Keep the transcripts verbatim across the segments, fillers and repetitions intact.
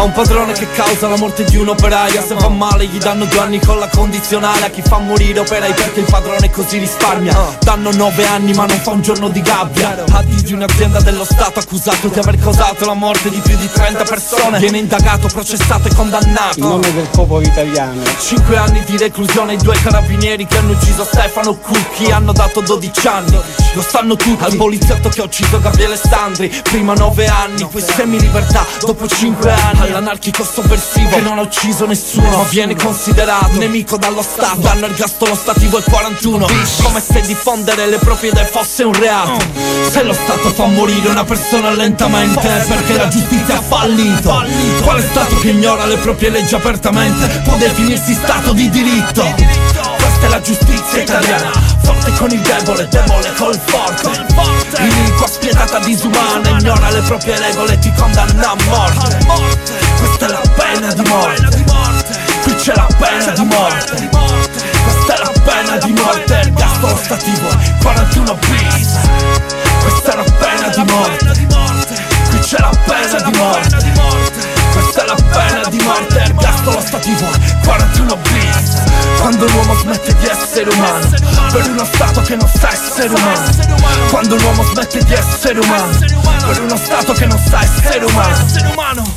A un padrone che causa la morte di un operaio, se va male gli danno due anni con la condizionale. A chi fa morire operai perché il padrone così risparmia, danno nove anni ma non fa un giorno di gabbia. Atti di un'azienda dello Stato accusato di aver causato la morte di più di trenta persone, viene indagato, processato e condannato in nome del popolo italiano. Cinque anni di reclusione ai due carabinieri che hanno ucciso Stefano Cucchi, hanno dato dodici anni. Lo sanno tutti. Al poliziotto che ha ucciso Gabriele Sandri, prima nove anni, poi semi-libertà dopo cinque anni. All'anarchico sovversivo che non ha ucciso nessuno, ma viene considerato nemico dallo Stato. Danno ergastolo stativo al quarantuno, come se diffondere le proprie idee fosse un reato. Se lo Stato fa morire una persona lentamente è perché la giustizia ha fallito. Quale Stato che ignora le proprie leggi apertamente può definirsi Stato di diritto? Questa è la giustizia italiana, forte con il debole, debole col forte. Iniqua, spietata, disumana, ignora le proprie regole e ti condanna a morte. Questa è la pena di morte, qui c'è la pena di morte. Questa è la pena di morte, ergastolo stativo, quarantuno bis. Questa è la pena di morte, qui c'è la pena di morte. Questa è la pena di morte, ergastolo stativo, quarantuno bis. Quando l'uomo smette di essere umano per uno Stato che non sa essere umano. Quando l'uomo smette di essere umano per uno Stato che non sa essere umano.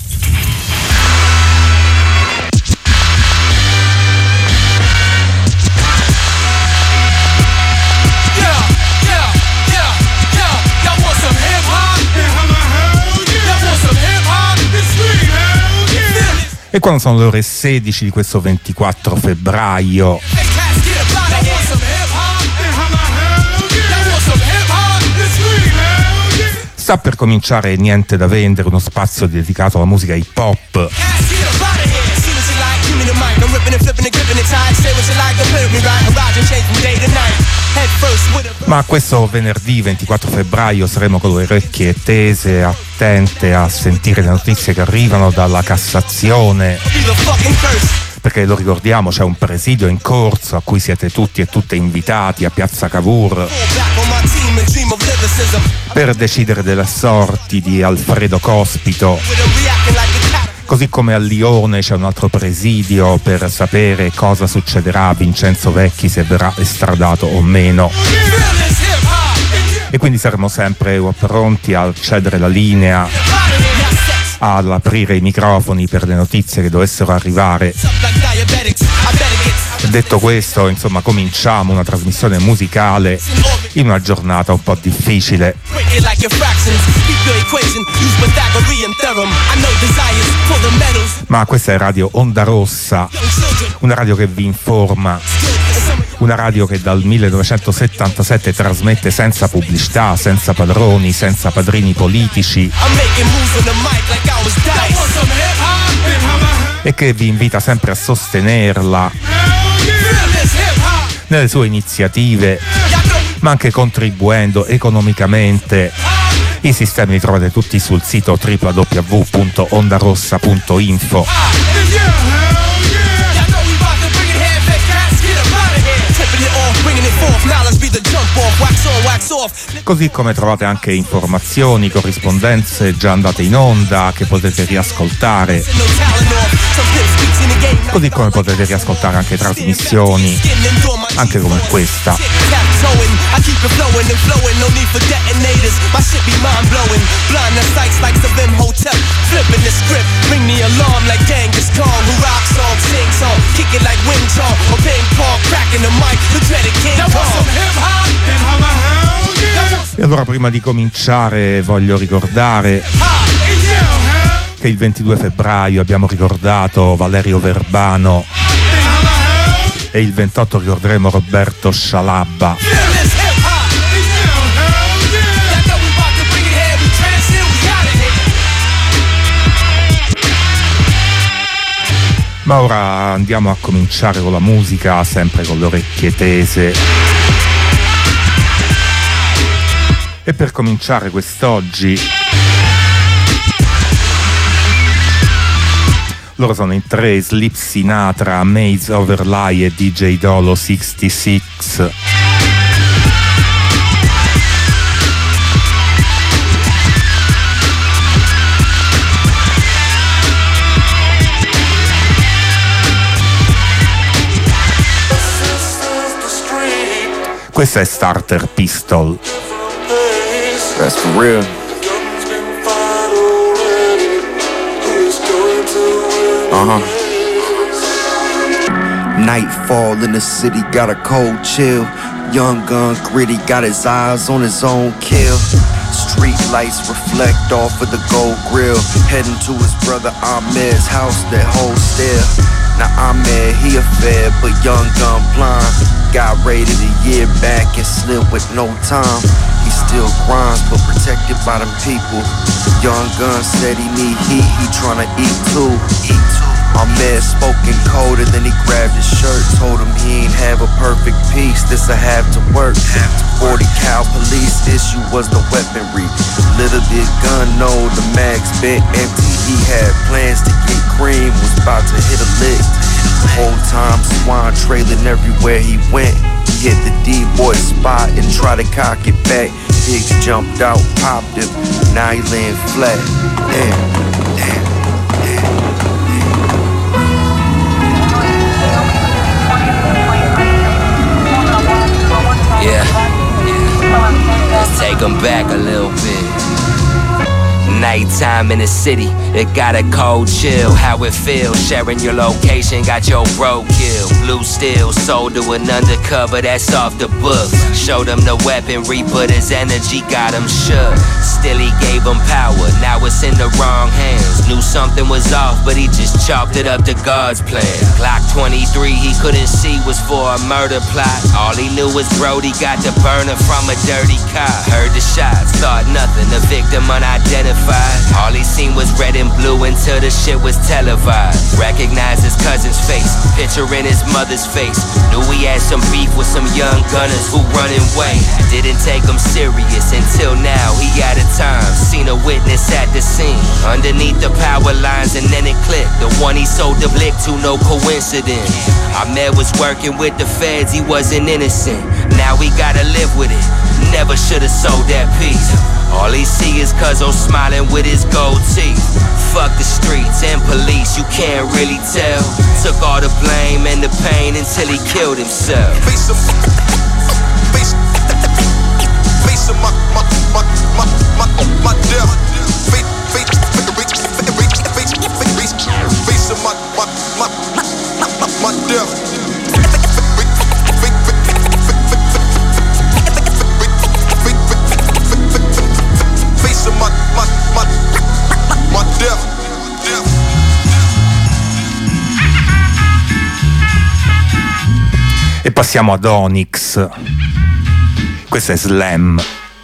E quando sono le ore sedici di questo ventiquattro febbraio sta per cominciare Niente da vendere, uno spazio dedicato alla musica hip hop. Ma questo venerdì ventiquattro febbraio saremo con le orecchie tese, attente a sentire le notizie che arrivano dalla Cassazione, perché lo ricordiamo, c'è un presidio in corso a cui siete tutti e tutte invitati a Piazza Cavour per decidere delle sorti di Alfredo Cospito. Così come a Lione c'è un altro presidio per sapere cosa succederà a Vincenzo Vecchi, se verrà estradato o meno. E quindi saremo sempre pronti a cedere la linea, ad aprire i microfoni per le notizie che dovessero arrivare. Detto questo, insomma, cominciamo una trasmissione musicale in una giornata un po' difficile. Ma questa è Radio Onda Rossa, una radio che vi informa, una radio che dal millenovecentosettantasette trasmette senza pubblicità, senza padroni, senza padrini politici, e che vi invita sempre a sostenerla nelle sue iniziative, ma anche contribuendo economicamente. I sistemi li trovate tutti sul sito w w w punto ondarossa punto info. Così come trovate anche informazioni, corrispondenze già andate in onda che potete riascoltare, così come potete riascoltare anche trasmissioni anche come questa. E allora, prima di cominciare, voglio ricordare che il ventidue febbraio abbiamo ricordato Valerio Verbano e il ventotto ricorderemo Roberto Scialabba. Ma ora andiamo a cominciare con la musica, sempre con le orecchie tese. E per cominciare quest'oggi, loro sono in tre: Sleep Sinatra, Maze Overlay e D J Dolo sessantasei. Questa è Starter Pistol. That's for real. Uh-huh. Nightfall in the city, got a cold chill. Young gun gritty, got his eyes on his own kill. Street lights reflect off of the gold grill. Heading to his brother Ahmed's house that holds still. Now Ahmed, he a fed, but young gun blind. Got raided a year back and slid with no time. He still grinds, but protected by them people. Young gun said he need heat, he tryna eat too. Eat too. Ahmed spoken colder, then he grabbed his shirt. Told him he ain't have a perfect piece, this'll have to work. forty cal police issue was the weaponry. Little did gun know the mag's been empty. He had plans to get cream, was about to hit a lick. The whole time Swan trailing everywhere he went. He hit the D-boy spot and tried to cock it back. Pigs jumped out, popped him, now he laying flat. Damn, damn. Yeah, let's take them back a little bit. Nighttime in the city, it got a cold chill. How it feels, sharing your location, got your bro killed. Blue steel, sold to an undercover, that's off the books. Showed him the weaponry, but his energy got him shook. Still he gave him power, now it's in the wrong hands. Knew something was off, but he just chalked it up to God's plan. Glock twenty-three, he couldn't see was for a murder plot. All he knew was Brody got the burner from a dirty car. Heard the shots, thought nothing, the victim unidentified. All he seen was red and blue until the shit was televised. Recognized his cousin's face, picturing his mother's face. Knew he had some beef with some young gunners who running away. Didn't take him serious until now, he out of time. Seen a witness at the scene, underneath the power lines, and then it clicked. The one he sold the blick to, no coincidence. Ahmed was working with the feds, he wasn't innocent. Now he gotta live with it, never should've sold that piece. All he see is Cuzzo smiling with his gold teeth. Fuck the streets and police, you can't really tell. Took all the blame and the pain until he killed himself. Face him, face, face him, my, my, my, my, my, my death. Face, face, face, face, face, face him, my, my, my, my, my death. My, my, my, my death, death. E passiamo ad Onyx. Questo è Slam.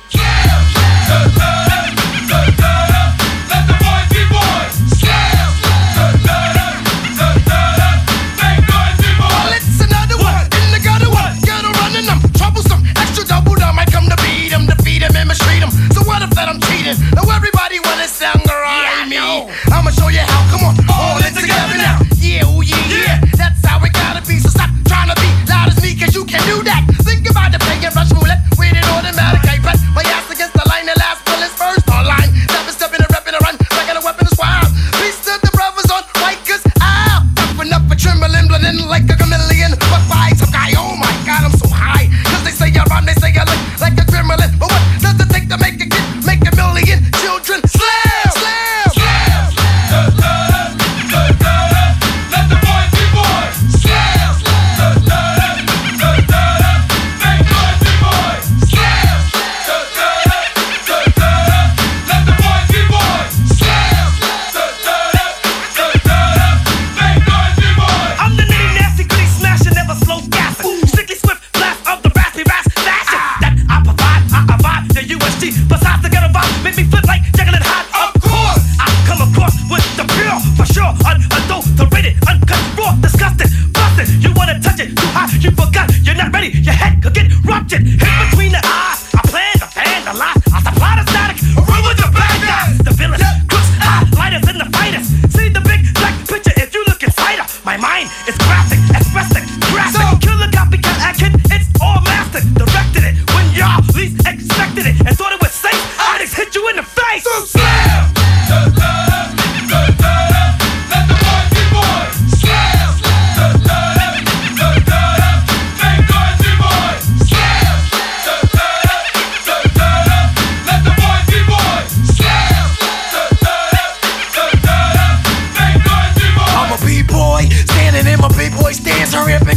Now everybody wanna sound around me. I'ma show you how, come on, hold it together now. Yeah, oh yeah, yeah, that's how it gotta be. So stop trying to be loud as me, cause you can do that. Think about the playing rush roulette with an automatic iPad. My ass against the line, the last bullet's first online. Never stepping and repping a run, like a weapon is wild. Peace to the brothers on Rikers, ow. Toughen up a trembling, blending like a chameleon. But by some guy, oh my god, I'm so high. Cause they say I rhyme, they say I look like a gremlin. But what does it take to make a kid, make a million children? Slam, slam, slam, slam, slam. Let the boys be boys. Slam, slam, slam, slam. Make boys be boys. Slam, slam, slam, slam. Let the boys be boys. Slam, slam, slam, slam. Make boys be boys. I'm the nitty nasty gritty smasher, never slow gassing. Strictly swift blast of the raspy ras fashion that I provide. I provide the U S G. Besides the ghetto vibe, make me flip like Jekyll and Hyde. Of course, I come across with the pure, for sure, unadulterated, uncut, raw, disgusting, busted. You wanna touch it too high, you forgot, you're not ready. Your head could get ruptured, hit between the eyes. I plan to fan the lies, I supply the static, run with the bad guys, the villains, crooks, highlighters, and the fighters. See the big black picture if you look inside her. My mind is graphic, expressive, graphic. So, killer copycat action, it's all mastered. Directed it when y'all least expected it and thought it was safe. I just hit you in the face. So slam. Let the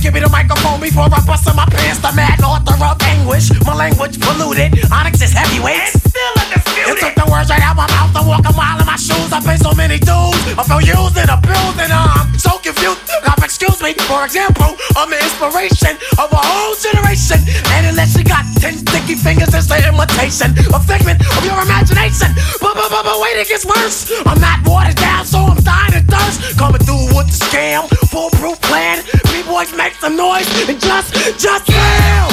give me the microphone before I bust in my pants. The mad author of anguish, my language polluted. Onyx is heavyweight, and still undisputed. You took the words right out my mouth and walk a mile in my shoes. I pay so many dues, I feel used and abused, and I'm so confused. Now, excuse me, for example, I'm the inspiration of a whole generation. And unless you got ten sticky fingers, it's the imitation, a figment of your imagination. But, but, but, but wait, it gets worse. I'm not watered down, so I'm dying of thirst. Coming through with the scam, foolproof plan. B-boys make some noise and just, just fail.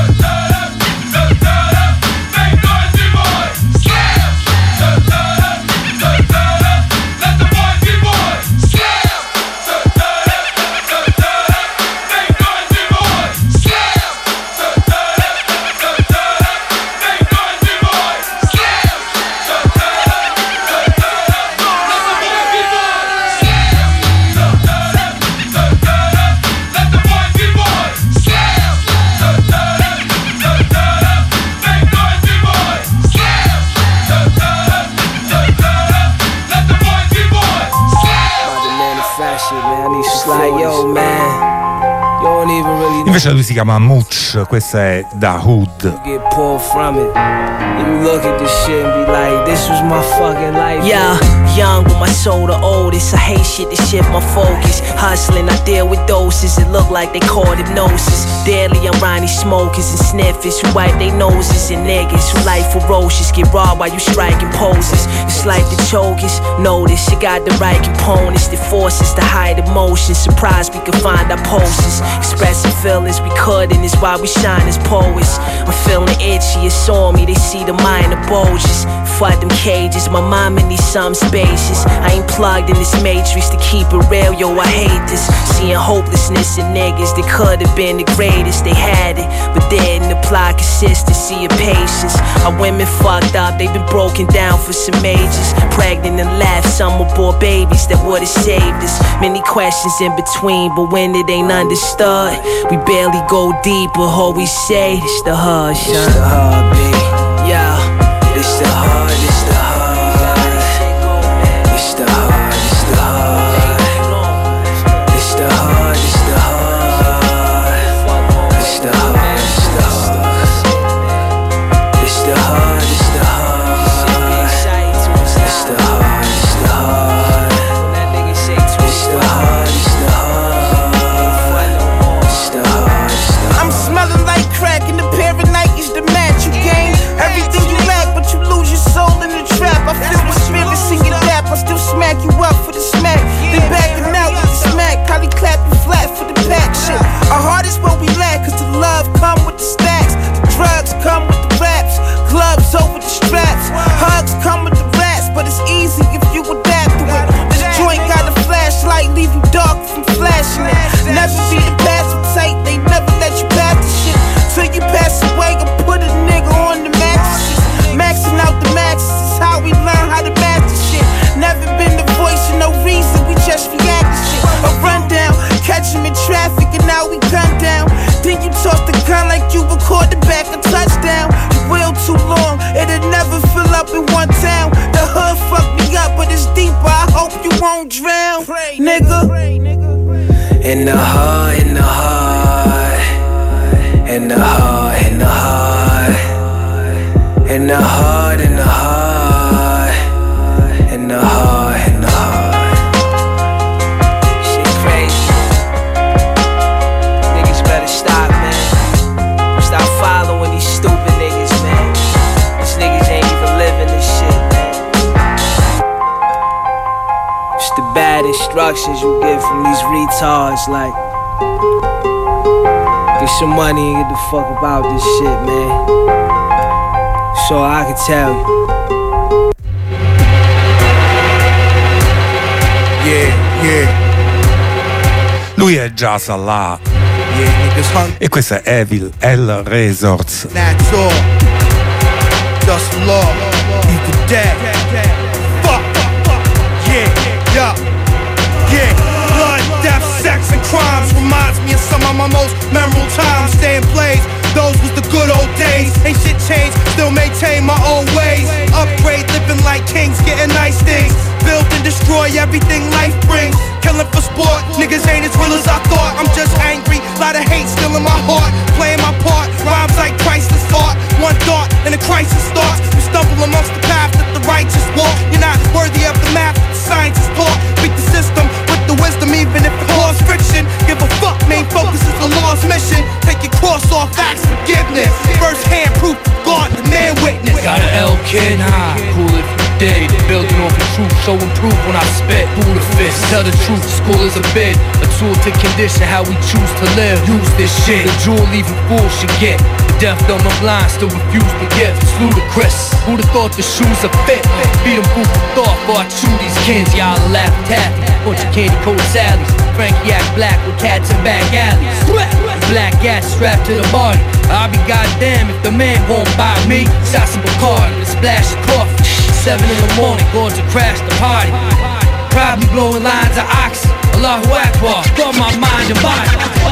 Invece lui si chiama Mooch, questa è Da Hood. Get pulled from it. You look at this shit and be like, this was my fucking life. Yeah, young with my soul the oldest. I hate shit to shift my focus. Hustling, I deal with doses. It look like they caught hypnosis. Daily I'm riding smokers and sniffers who wipe their noses, and niggas who life ferocious get raw while you striking poses. It's like the chokers. Notice you got the right components that force us to hide emotions. Surprised we could find our poses. Expressing feelings we could, and it's why we shine as poets. I'm feeling itchy, it's on me. They see the minor bulges. Fuck them cages, my mama needs some spacious. I ain't plugged in this matrix to keep it real, yo, I hate this. Seeing hopelessness in niggas that could have been the greatest. They had it, but they didn't apply consistency and patience. Our women fucked up, they've been broken down for some ages. Pregnant and left, some were born babies that would've saved us. Many questions in between, but when it ain't understood, we barely go deep, but all we say, it's the hard, son. It's the hard, baby. Yeah, it's the hard, it's the hard. It's the hard, it's the hard. It's the hard, it's the hard. It's the hard, it's the hard. It's the hard, it's the hard. It's the hard, it's the hard. It's the hard, it's the hard. It's the hard, it's the hard. I'm smelling like crack and the paranoid is the match you gain. Everything you lack, but you lose your soul in the trap. I feel the spirits in your lap, I still smack you up for the smack. Then backing out with the smack, probably clap you flat for the pack shit. Our heart is what we lack, cause the love come with the stacks. The drugs come with the raps, gloves over the straps. Hugs come with the rats, but it's easy if you adapt to it. This joint got a flashlight, leave you dark from flashing it. Never be the pass them tight, they never let you pass the shit. Till you pass away, and put a nigga on the mattresses. Maxing out the maxes is how we learn how to master shit. Never been the voice for no reason, we just react to shit. A rundown, catch him in traffic and now we gun down. Then you toss the gun like you record the back a touchdown. You wheel too long, it'll never fill up in one town. The hood fucked me up, but it's deeper, I hope you won't drown, nigga. In the heart, in the heart. In the heart, in the heart. In the heart, in the heart. In the heart, in the heart. Shit crazy. Niggas better stop, man. Stop following these stupid niggas, man. These niggas ain't even living this shit, man. It's the bad instructions you get from these retards, like, get some money and get the fuck about this shit, man. So I can tell you. Yeah, yeah. Lui è già Salah Yeah, niggas hungry. e questa è Evil L Resorts. That's all. Just law. Equal dead. Fuck. Yeah, yeah, yeah. Blood, death, sex, and crimes reminds me of some of my most memorable times. Stay in place. Those was the good old days. Ain't shit changed, still maintain my old ways. Upgrade, living like kings, getting nice things. Build and destroy everything life brings. Killing for sport, niggas ain't as real as I thought. I'm just angry, lot truth, show and prove when I spit. Buddha fist, tell the truth, school is a bid, a tool to condition how we choose to live. Use this shit, the jewel even fools should get. The deaf, dumb, and blind still refuse to give. It's ludicrous. Who'da thought the shoes are fit? Beat them food for thought, before I chew these kids. Y'all laugh taffy, bunch of candy coated Sallies. Frankie act black with cats in back alleys. Black gas strapped to the body. I'll be goddamn if the man won't buy me. Shots of Bacardi, a splash of coffee. Seven in the morning, going to crash the party. Probably blowing lines of oxy. Allahu Akbar, got my mind and body.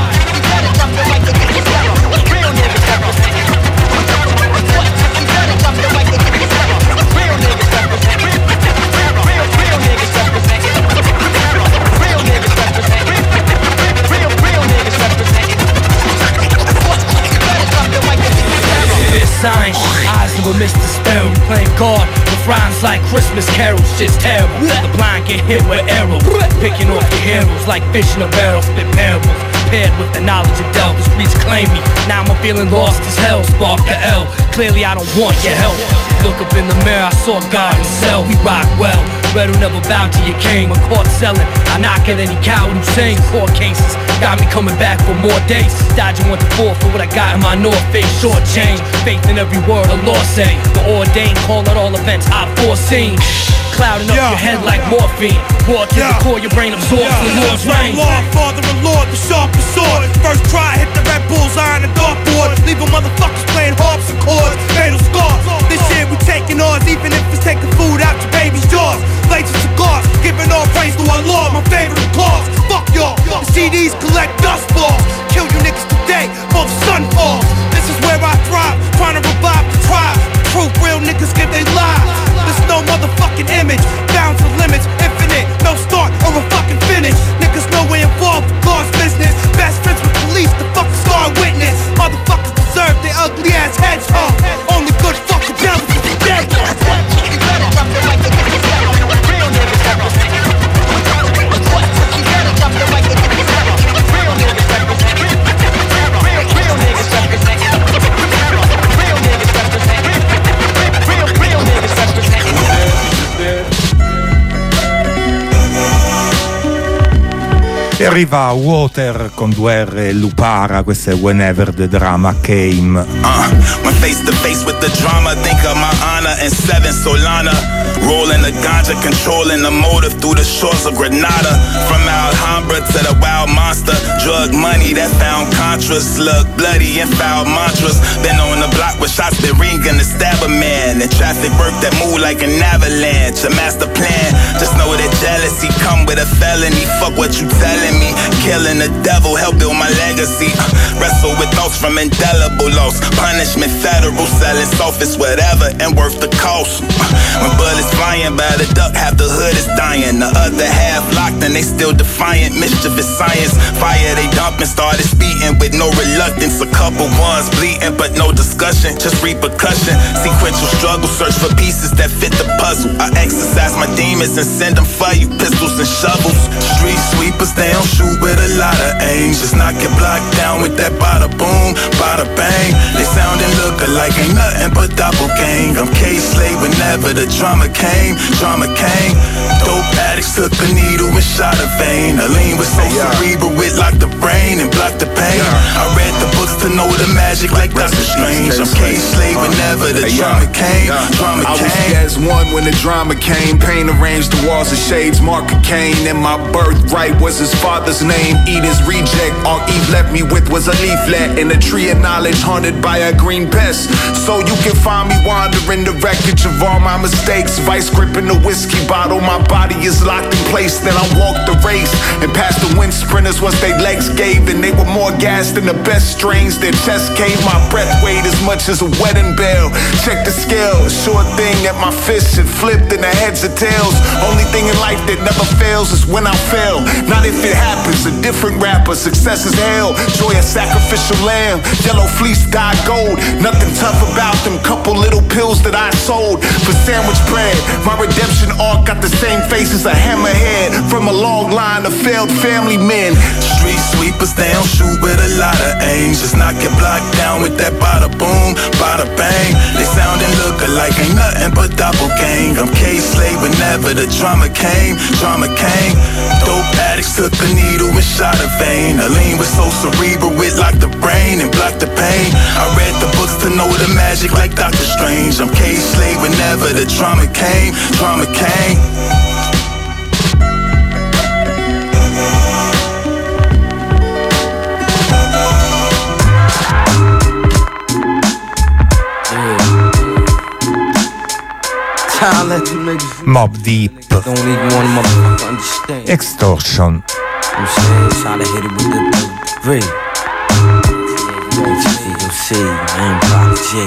Real niggas represent. You better drop the mic and get this level. Real niggas represent. Real, real niggas represent. Real niggas represent. Real, real niggas represent. You better drop the mic and get this level. This sign, eyes never miss the spell. We playing God with rhymes like Christmas carols. Shit's terrible. The blind get hit with arrows. Picking off your heroes like fish in a barrel. Spit parables. Paired with the knowledge of Del, the streets claim me. Now I'm feeling lost as hell, spark the L. Clearly I don't want your help. Look up in the mirror, I saw God himself. We rock well, red will never bow to your king. When caught selling, I knock at any coward who sings. Court cases, got me coming back for more days. Dodging one to four for what I got in my North Face. Short change, faith in every word the law say. The ordained call at all events I've foreseen. Clouding up yeah. your head like morphine. War to yeah. the core, your brain absorbs yeah. the Lord's reign. Lord, Father and Lord, the sharpest sword. First try, hit the red bullseye on the dartboard. Leaving motherfuckers playing harps and chords. Fatal scars. This year we taking ours, even if it's taking food out your baby's jaws. Plates and cigars, giving all praise to our Lord, my favorite cause. Fuck y'all, the C Ds collect dust balls. Kill you niggas today, both sun falls. This is where I thrive, trying to revive the tribe. Truth, real niggas give they lives. There's no motherfucking image, bounds of limits, infinite, no start or a fucking finish. Niggas know we involved with God's business. Best friends with police, the fucking star witness. Motherfuckers deserve their ugly ass heads off. Only good fucking devils is dead. You better drop the mic and get this level. Real niggas represent. You better drop the mic and get this level. Real niggas represent. Real, real niggas represent. Real niggas represent. Real, real niggas represent. E arriva Water con due R e Lupara, questo è Whenever the Drama Came. Uh, when face to face with the drama, think of my honor and seven Solana. Rolling the ganja, controlling the motive through the shores of Grenada. From Alhambra to the wild monster, drug money that found Contras. Look bloody and foul mantras. Been on the block with shots that ring and to stab a man. And traffic work that move like an avalanche. A master plan, just know that jealousy come with a felony. Fuck what you telling me. Killing the devil, help build my legacy. uh, Wrestle with thoughts from indelible loss. Punishment, federal, selling softest, whatever, and worth the cost. uh, When bullets flying by the duck, half the hood is dying. The other half locked and they still defiant. Mischievous science, fire they dumping, started speeding with no reluctance. A couple ones bleeding, but no discussion, just repercussion. Sequential struggle, search for pieces that fit the puzzle. I exercise my demons and send them for you, pistols and shovels. Street sweepers, they don't shoot with a lot of aim. Just knock it blocked down with that bada boom, bada bang. They sound and look alike, ain't nothing but doppelgang. I'm K-Slave whenever the drama came, drama came. Dope addicts took a needle and shot a vein. A lean was so cerebral, it locked the brain and blocked the pain. I read the books to know the magic like Doctor Strange. I'm K-Slave whenever the drama came, drama I came. was as one when the drama came. Pain arranged the walls of shades, mark of Cain. And my birthright was his father's name. Eden's reject, all Eve left me with was a leaflet in a tree of knowledge haunted by a green pest. So you can find me wandering the wreckage of all my mistakes. Vice gripping the whiskey bottle, my body is locked in place. Then I walked the race and past the wind sprinters once they legs gave. And they were more gas than the best strains. Their chest cave, my breath weighed as much as a wedding bell. Check the scale, a sure thing that my fists had flipped in the heads or tails. Only thing in life that never fails is when I fail. Not if it happens, a different rapper. Success is hell, joy a sacrificial lamb. Yellow fleece dyed gold, nothing tough about them couple little pills that I sold for sandwich bread. My redemption arc got the same face as a hammerhead from a long line of failed family men. Street sweepers, they don't shoot with a lot of aim. Just knock your block down with that bada boom, bada bang. They sound and look alike, ain't nothing but doppelgang. I'm K-Slay whenever the drama came, drama came. Dope addicts took a needle and shot a vein. Aline was so cerebral, it locked the brain and blocked the pain. I read the books to know the magic like Doctor Strange. I'm K-Slay whenever the drama came, drama came. Mobb Deep, Extortion. I'm saying, try to hit it with the three. You'll see, man, Prodigy.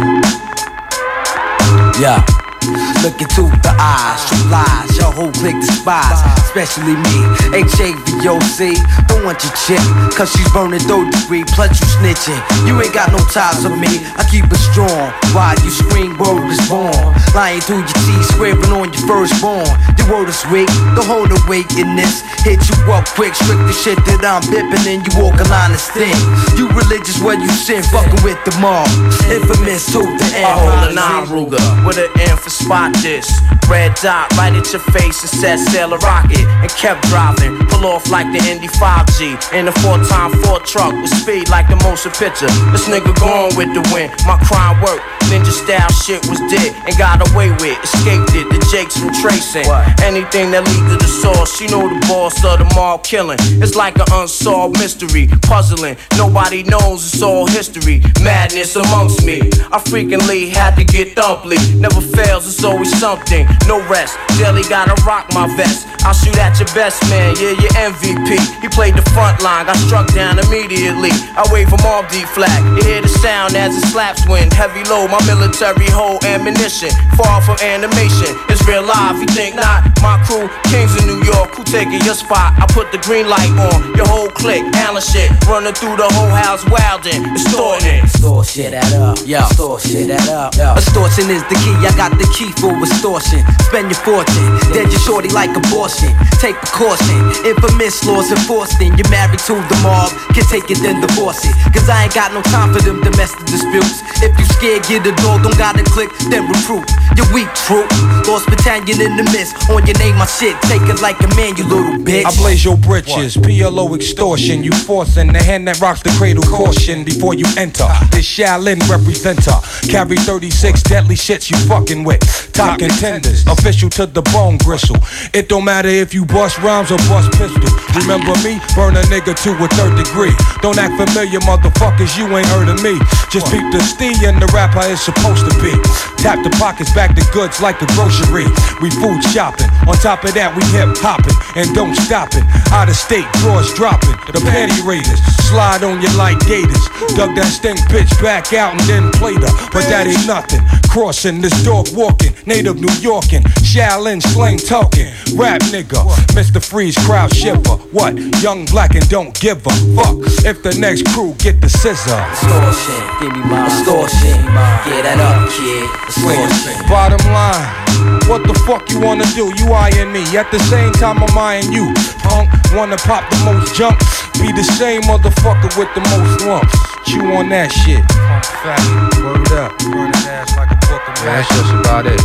Yeah. Look into the eyes, true lies, your whole clique despise, especially me, H A V O C. Don't want your chick, cause she's burning third degree, plus you snitching. You ain't got no ties with me, I keep it strong. While you scream, word is born. Lying through your teeth, swearing on your firstborn. The word is weak, don't hold the weight in this. Hit you up quick, strict the shit that I'm bipping, and you walk a line of sting. You religious where you sin, fucking with the mob. Infamous to the end. I hold a nine Ruger with an M for spot this. Red dot right at your face and said sail a rocket. And kept driving, pull off like the Indy five G. In a four time Ford truck with speed like the motion picture. This nigga gone with the wind, my crime work. Ninja style shit was dead and got away with. Escaped it, the Jakes from tracing. Anything that lead to the source, you know the boss of the mob killing. It's like an unsolved mystery, puzzling. Nobody knows, it's all history. Madness amongst me, I frequently had to get thumply. Never fails, it's always something. No rest, daily gotta rock my vest. I'll shoot at your best man, yeah, your M V P. He played the front line, got struck down immediately. I wave a Mobb Deep flag, you hear the sound as it slaps wind. Heavy load, my military hold ammunition. Far from animation, it's real life, you think not? My crew, kings in New York, who taking your spot? I put the green light on, your whole clique, Allen shit. Running through the whole house wildin', extorting. Extort shit that up, yo. Extort shit that up, yo. Extortion is the key, I got the key for extortion. Spend your fortune, dead your shorty like abortion. Take precaution, infamous laws enforced in. You're married to the mob, can take it then divorce it. Cause I ain't got no time for them domestic disputes. If you scared, get a dog, don't gotta click, then recruit. You're weak, true. Lost battalion in the mist. On your name, my shit, take it like a man, you little bitch. I blaze your britches, P L O extortion. You forcing the hand that rocks the cradle, caution before you enter. This Shaolin representer, carry thirty-six deadly shits you fucking with. Top contenders, official to the bone gristle. It don't matter if you bust rhymes or bust pistol. Remember me, burn a nigga to a third degree. Don't act familiar, motherfuckers, you ain't heard of me. Just peep the stee and the rapper is supposed to be. Tap the pockets, back the goods like a grocery. We food shopping, on top of that we hip hopping and don't stop it. Out of state, drawers dropping, the panty raiders slide on you like gators. Dug that stink bitch back out and then played her, but that ain't nothing. Crossing this dog walking, native New Yorkin, Shaolin slang talking, rap nigga, Mister Freeze crowd shipper. What? Young black and don't give a fuck if the next crew get the scissor. Extortion, give me my extortion. Get that up, kid. Extortion. Bottom line, what the fuck you wanna do? You eyeing me, at the same time I'm eyeing you. Punk, wanna pop the most junk, be the same motherfucker with the most lumps. Chew on that shit. Punk faggot, word up, burn his ass like a book of yeah, that's just about it.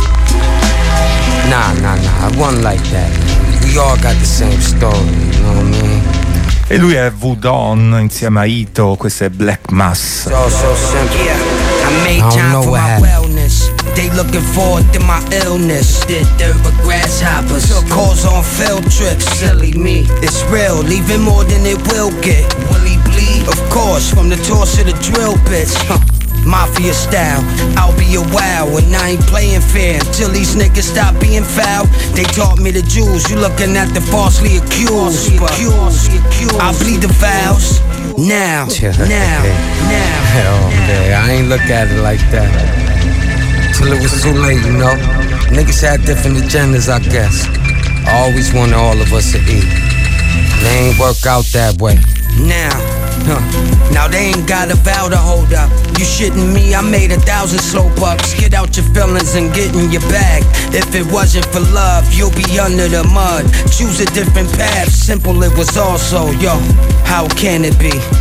Nah, nah, nah, I wasn't like that. We all got the same story, you know what I mean? E lui è V-Don insieme a Ito, questo è Black Mass. So, so simple. Yeah, I made time for my wellness. They looking forward to my illness. Did dirt with grasshoppers. Calls on field trips. Silly me. It's real, leaving more than it will get. Will he bleed? Of course, from the toss to the drill bits. Huh. Mafia style, I'll be a wow, and I ain't playing fair until these niggas stop being foul. They taught me the jewels, you looking at the falsely accused, but I bleed the vows. Now, now, now. Oh man, I ain't look at it like that till it was too late, you know. Niggas had different agendas, I guess. I always wanted all of us to eat. They ain't work out that way. Now, huh. Now they ain't got a vow to hold up. You shitting me, I made a thousand slow bucks. Get out your feelings and get in your bag. If it wasn't for love, you'll be under the mud. Choose a different path, simple it was also. Yo, how can it be?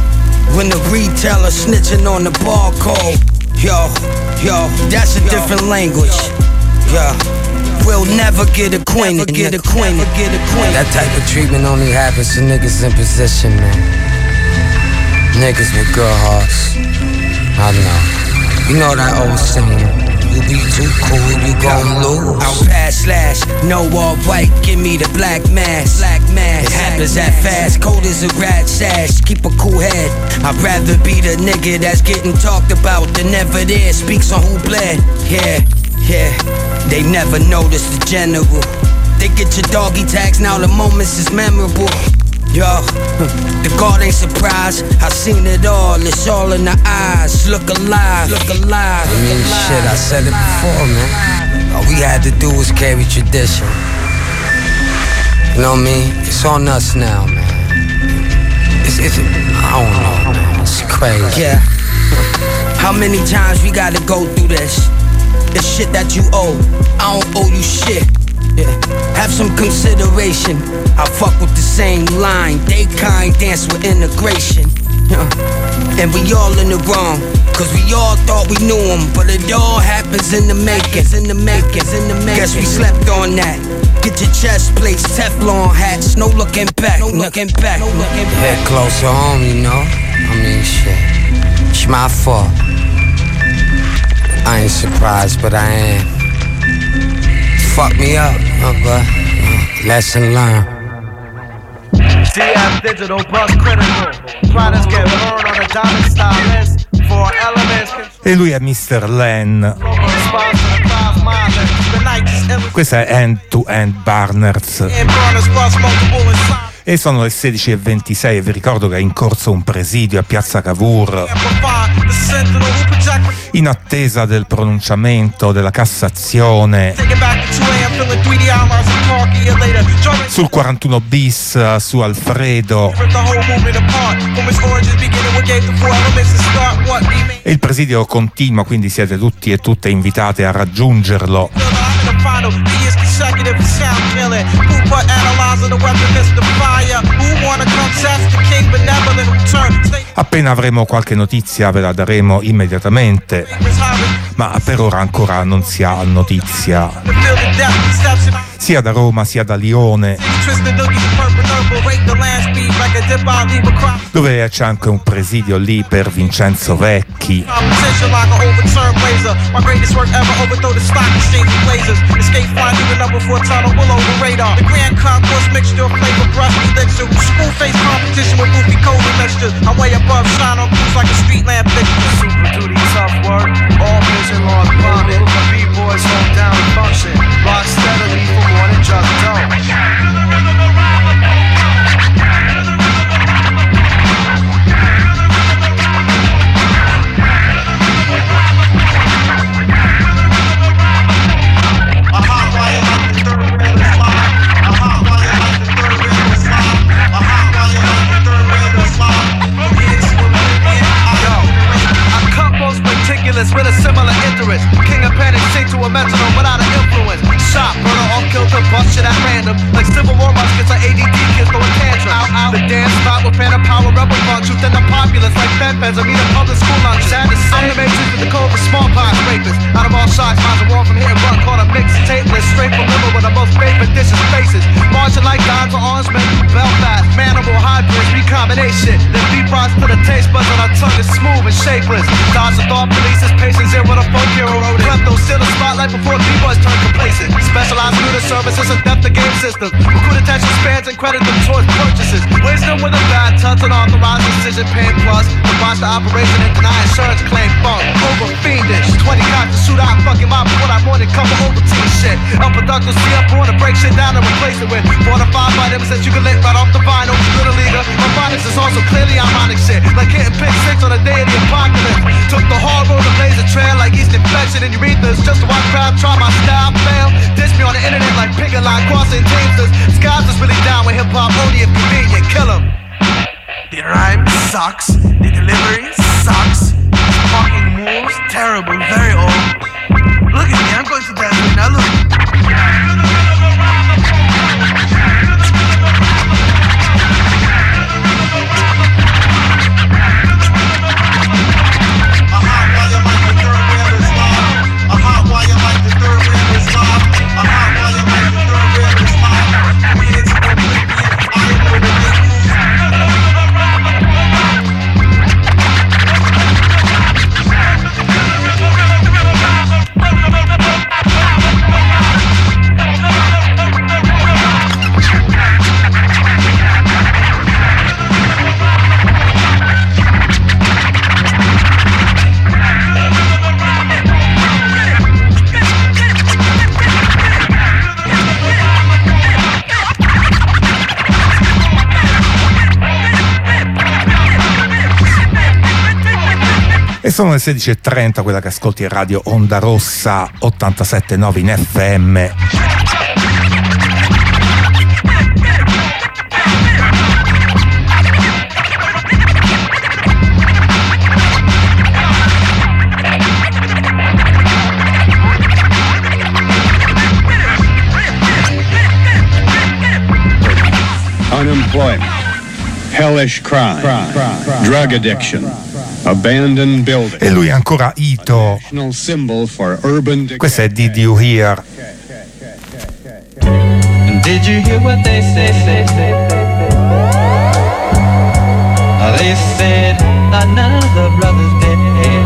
when the retailer snitching on the barcode. Yo, yo, that's a different language. Yo, we'll never get acquainted, get acquainted, get acquainted. That type of treatment only happens to niggas in position, man. Niggas with good hearts. I know. You know that old saying. You be too cool, you gon' lose. I'll pass slash, no all white, give me the black mask. Black mask. It happens that fast, cold as a rat sash. Keep a cool head. I'd rather be the nigga that's getting talked about than never there. Speaks on who bled. Yeah, yeah. They never notice the general. They get your doggy tags, now the moments is memorable. Yo, the guard ain't surprised. I seen it all, it's all in the eyes. Look alive, look alive. I mean, shit, I said it before, man. All we had to do was carry tradition. You know what I mean? It's on us now, man. It's, it's, I don't know, man. It's crazy. Yeah. How many times we gotta go through this? The shit that you owe, I don't owe you shit. Yeah. Have some consideration. I fuck with the same line. They kind dance with integration. Yeah. And we all in the wrong, cause we all thought we knew them, but it all happens in the makings, in the makings, in the makings. Guess we slept on that. Get your chest plates, Teflon hats, no looking back, no looking back, no looking back. Head closer home, you know. I mean, shit. It's my fault. I ain't surprised, but I am. Fuck me up, uh, but uh, lesson learned. D F Digital Buzz Critical. Products get burned on a diamond stylist. Four elements. E lui è mister Len. Questa è End to End Barners. E sono le sedici e ventisei e vi ricordo che è in corso un presidio a Piazza Cavour in attesa del pronunciamento della Cassazione sul quarantuno bis su Alfredo, e il presidio continua, quindi siete tutti e tutte invitate a raggiungerlo. Appena avremo qualche notizia ve la daremo immediatamente, ma per ora ancora non si ha notizia sia da Roma sia da Lione, dove c'è anche un presidio lì per Vincenzo Vecchi. Rock steadily for more than just dough. With a similar interest, King of Panic sing to a metronome without an influence. Shot, murder, all killed to bust shit at random. Like Civil War muskets or A D D kids throwing tantrums. Out, out. The dance spot with phantom power, rebel punch. Truth in the populace like pen pens. I mean a public school lunch. Sad to say, I'm the matrix with the code for smallpox rapists. Out of all shots, mine's a wall from here and run. Caught a mixed tapeless, straight from liver with the most favorite dishes faces. Marching like dimes or orange men through Belfast. Manimal hybrids, recombination. Then deep rocks to the taste buds on our tongue is smooth and shapeless. Dodge the thought police is patience here with a folk hero wrote it. Klepto still the spotlight before B-boys turn complacent. Specialized through the services and depth of game systems. Recruit attention spans and credit them towards purchases. Wisdom with a bad touch and authorized decision paying plus. Combines the operation and deny insurance claim funk. Over fiendish. twenty cops to shoot out fucking mob before that morning cover over team shit. Unproductive see up on to break shit down and replace it with four to five items that you can lick right off the vinyl. Little leaguer. My phonics is also clearly ironic shit. Like hitting pick six on the day of the apocalypse. Took the hard road to blaze a trail like East infection and urethras. Just to watch crowd try my style fail. Dish me on the internet like picket line crossing teamsters. Skies is really down with hip hop only if convenient. Kill 'em. The rhyme sucks. The delivery sucks. Fucking moves terrible, very old. Look at me, I'm going to dance right now. Look. sono le sedici e trenta, quella che ascolti è Radio Onda Rossa ottantasette virgola nove in F M. Unemployment, hellish crime, crime, crime drug addiction, abandoned buildings. E lui è ancora Ito. Symbol for urban. Questo è Did You Hear? Did you hear what they said? They said another brother's dead.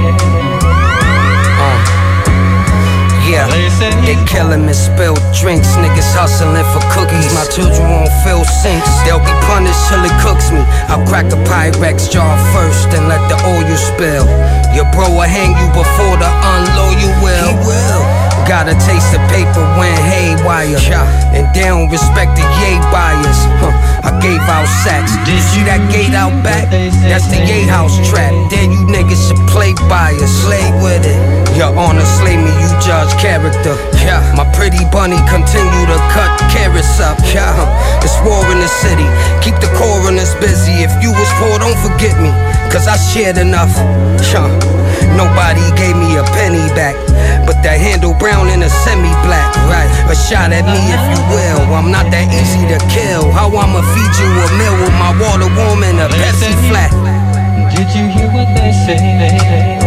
Yeah, they killing me, spilled drinks. Niggas hustling for cookies. My children won't fill sinks. They'll be punished till it cooks me. I'll crack a Pyrex jar first and let the oil spill. Your bro will hang you before the unloyal will. He will. Gotta taste the paper when haywire. And they don't respect the yay buyers. Huh. I gave out sacks. Did you see that gate out back? That's the yay house trap. Then you niggas should play bias. Slay with it. Your honor, slay me, you judge character. Yeah. My pretty bunny continue to cut carrots up. Yeah. It's war in the city. Keep the coroners busy. If you was poor, don't forget me. Cause I shared enough. Yeah. Nobody gave me a penny back. But that handle brown and a semi-black. Right. A shot at me if you will. I'm not that easy to kill. How I'ma feed you a meal with my water warm and a Pepsi flat. Did you hear what they say?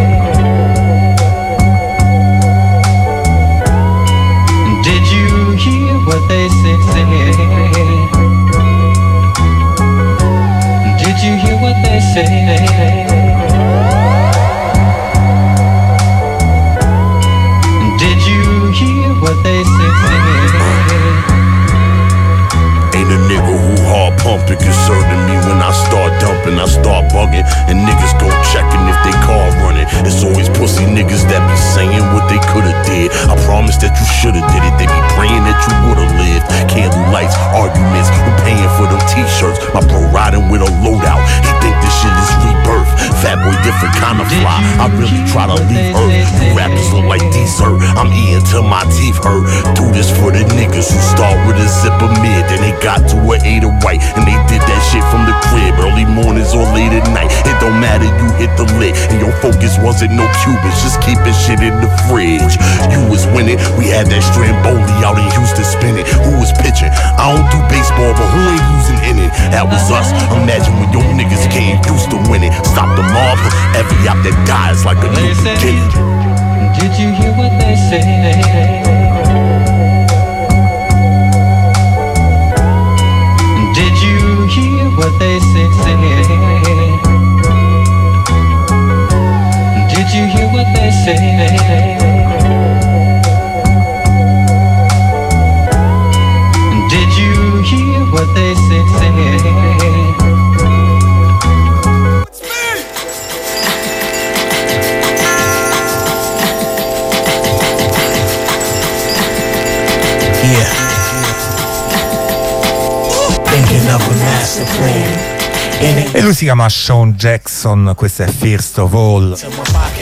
Did you hear what they say? Did you hear what they say? Did you hear what they say? Ain't a nigga who hard pumping concerning me when I start dumping, I start bugging, and niggas go checking if they car running. It's always pussy niggas that be saying what they coulda did. I promise that you shoulda did it. They be praying that you woulda lived. Candle lights, arguments, who paying for them t-shirts? My bro riding with a loadout. He think this shit is rebirth. Fat boy different kind of fly. I really try to leave earth. You rappers look like dessert. I'm eating till my teeth hurt. Do this for the niggas who start with a zip of mid, then they got to an eight of white, and they did that shit from the crib, early mornings or late at night. It don't matter, you hit the lit, and your focus wasn't no Cubans, just keeping shit in the fridge. You was winning, we had that Stramboli out in Houston spinning. Who was pitching? I don't do baseball, but who ain't losing in it? That was us. Imagine when your niggas came used to winning. Stop the mob, every app that dies like a new beginning. Did you hear what they say? Did you hear what they say? Did you hear what they say? Did you hear what they say? E lui si chiama Sean Jackson, questo è First of All. Still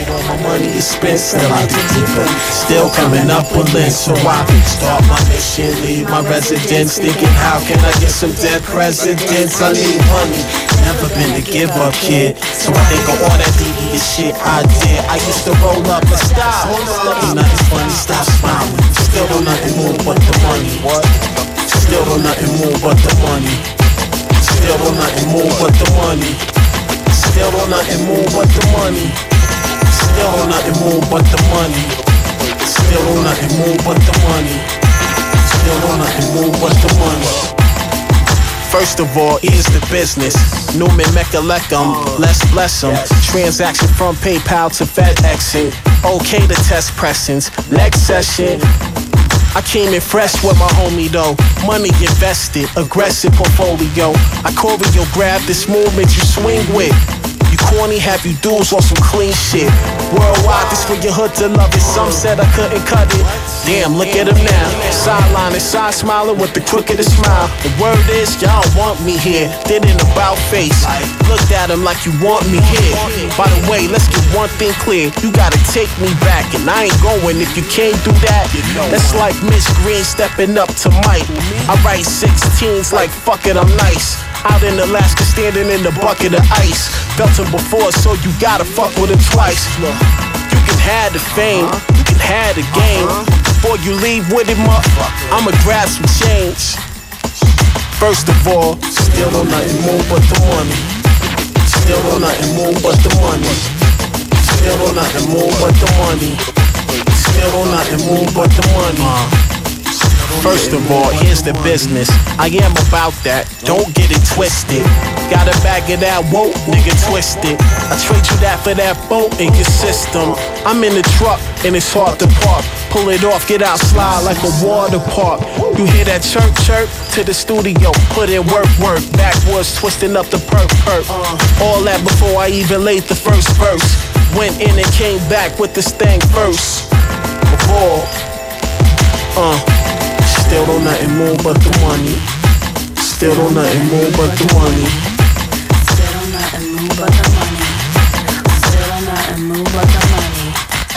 coming up with lint, so I start my mission, leave my residence, thinking how can I get some dead presidents? I need money, never been a give up kid, so I think of all that devious shit I did. I used to roll up and stop, ain't nothing funny, stop smiling. Still don't nothing move but the money. What? Still don't nothing move but the money. Still don't nothing move but the money. Still don't nothing move but the money. Still don't nothing move but the money. Still don't nothing move but the money. Still don't nothing move but the money. First of all, here's the business. Newman Mechalekam, let's bless him. Transaction from PayPal to FedExing. Okay to test pressings. Next session. I came in fresh with my homie though. Money invested, aggressive portfolio. I choreograph this movement you swing with. You corny, have you dudes on some clean shit. Worldwide, this for your hood to love it. Some said I couldn't cut it. Damn, look at him now. Sideline and side smiling with the crookedest smile. The word is, y'all want me here. Did an about face. Looked at him like you want me here. By the way, let's get one thing clear. You gotta take me back, and I ain't going if you can't do that. That's like Miss Green stepping up to Mike. I write sixteens like fuck it, I'm nice. Out in Alaska, standing in the bucket of ice. Felt him before, so you gotta fuck with him twice. You can have the fame, you can have the game. Before you leave with him up, I'ma grab some change. First of all, still don't nothing more but the money. Still don't nothing more but the money. Still don't nothing more but the money. Still don't nothing more but the money. First of all, here's the business. I am about that, don't get it twisted. Got a bag of that woke, nigga, twisted. I trade you that for that boat in your system. I'm in the truck and it's hard to park. Pull it off, get out, slide like a water park. You hear that chirp chirp? To the studio, put in work work. Backwards, twisting up the perk perk. All that before I even laid the first verse. Went in and came back with this thing first. Before, uh. Still don't nothing more but the money. Still don't nothing more but the money. Still don't nothing more but the money. Still don't nothing more but the money.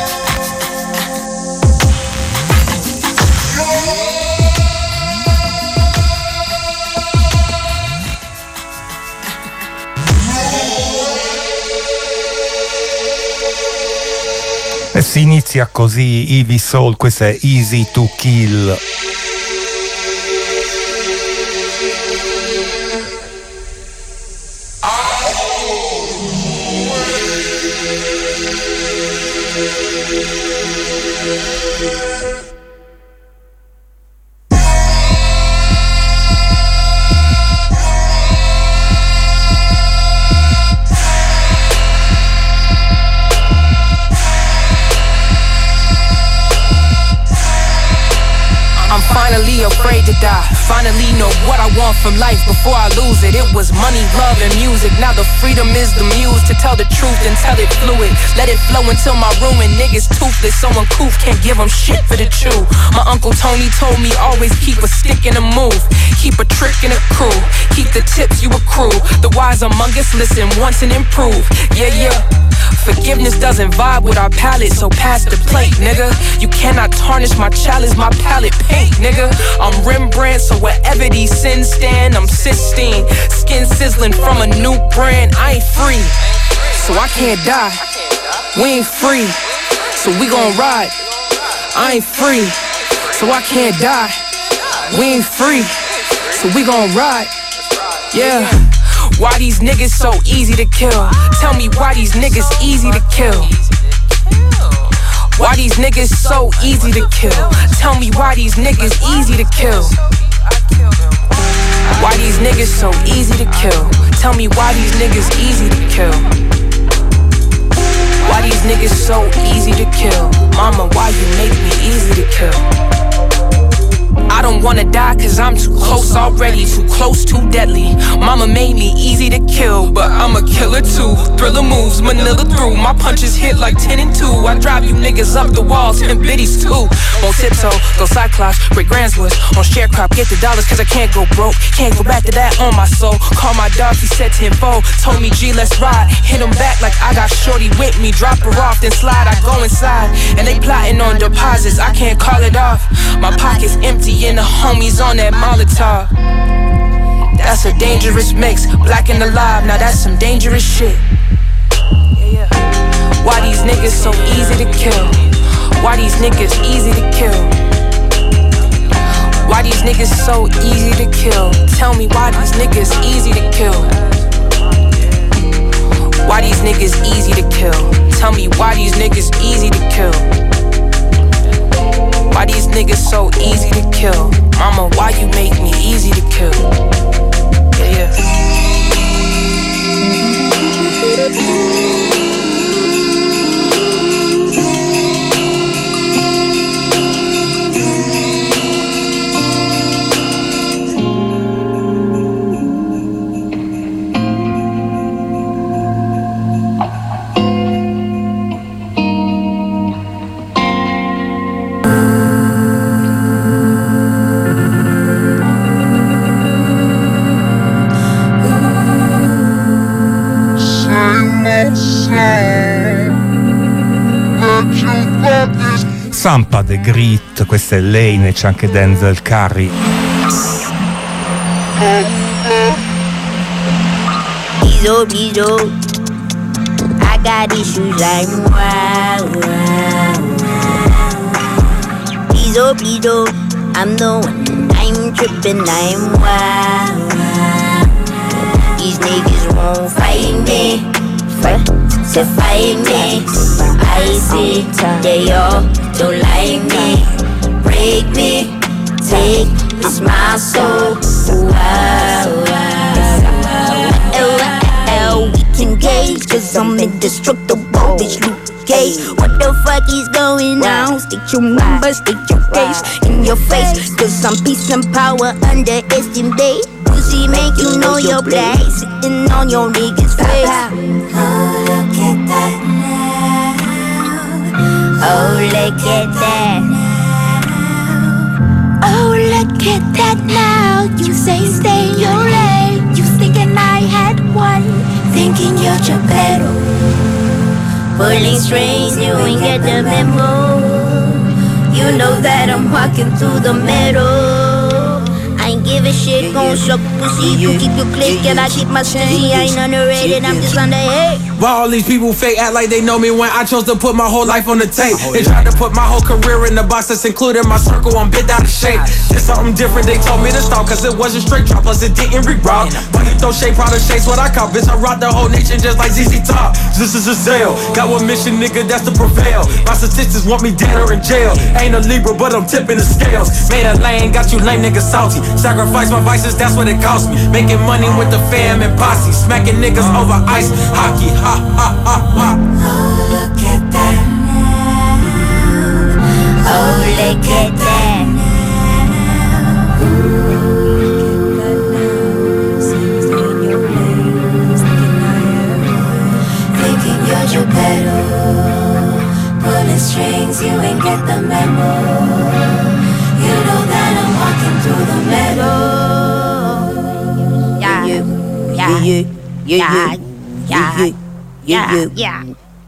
E si inizia così Ivy Soul, questa è Easy to Kill. Finally afraid to die. Finally know what I want from life before I lose it. It was money, love, and music. Now the freedom is the muse to tell the truth and tell it fluid. Let it flow until my ruin. Niggas toothless, so uncouth, can't give them shit for the chew. My Uncle Tony told me always keep a stick in a move. Keep a trick in a crew. Keep the tips you accrue. The wise among us listen once and improve. Yeah, yeah. Forgiveness doesn't vibe with our palate, so pass the plate, nigga. You cannot tarnish my chalice, my palette paint, nigga. I'm Rembrandt, so wherever these sins stand, I'm Sistine. Skin sizzling from a new brand, I ain't free, so I can't die. We ain't free, so we gon' ride. I ain't free, so I can't die. We ain't free, so we gon' ride. Yeah. Why these niggas so easy to kill? Tell me why these niggas easy to kill. Why these niggas so easy to kill? Tell me why these niggas easy to kill. Why these niggas so easy to kill? Tell me why these niggas easy to kill. Why these niggas so easy to kill? Mama, why you make me easy to kill? I don't wanna die cause I'm too close already. Too close, too deadly. Mama made me easy to kill, but I'm a killer too. Thriller moves, Manila through. My punches hit like ten and two. I drive you niggas up the walls, ten biddies too. Won't tiptoe, go Cyclops, break Grandswoods. On sharecrop, get the dollars cause I can't go broke. Can't go back to that on my soul. Call my dog, he said tenfold. Told me G, let's ride. Hit him back like I got shorty with me. Drop her off, then slide, I go inside. And they plotting on deposits, I can't call it off. My pocket's empty and the homies on that Molotov. That's a dangerous mix, black and alive, now that's some dangerous shit. Why these niggas so easy to kill? Why these niggas easy to kill? Why these niggas so easy to kill? Tell me why these niggas easy to kill. Why these niggas easy to kill? Tell me why these niggas easy to kill. Why these niggas so easy to kill? Mama, why you make me easy to kill? Yeah, Pampa The Great, questa è Lane e c'è anche Denzel Curry. Bizo, bizo, I got issues like wow, wow. Bizo, bizo, I'm the one, I'm trippin', I'm wow, wow. These niggas won't fight me, fight, to fight me. I see they all don't like me, break me, take this my soul, wow, wow. L, we can gauge, cause I'm indestructible, bitch Luke Cage. What the fuck is going on? State your number, state your case in your face, cause I'm peace and power, underestimate. Pussy make you know your place, sitting on your niggas' face. Oh, look at that now. Oh, look at that. Oh, look at that now. You say stay in your lane. You thinking I had one, thinking you're Geppetto. Pulling strings, you ain't get the memo. You know that I'm walking through the meadow. I ain't give a shit, gon' suck pussy. You keep your click and I keep my stizzy. I ain't underrated, I'm just underhate. Why all these people fake act like they know me when I chose to put my whole life on the tape? They tried to put my whole career in the box that's including my circle. I'm bit out of shape. It's something different, they told me to stop, cause it wasn't straight drop, plus it didn't re-rock. Why you throw shade, product shades, what I cop? Bitch, I rock the whole nation just like Z Z Top. This is a sale. Got one mission, nigga, that's to prevail. My statistics want me dead or in jail. Ain't a Libra, but I'm tipping the scales. Made a lane, got you lame niggas salty. Sacrifice my vices, that's what it cost me. Making money with the fam and posse. Smacking niggas over ice hockey. Ha ha ha ha. Oh, look at that now. Oh, look at that now. Thinking you're Geppetto. Pulling strings, you ain't get the memo. You know that I'm walking through the meadow. Yeah, yeah, yeah, yeah, yeah, yeah, yeah, yeah.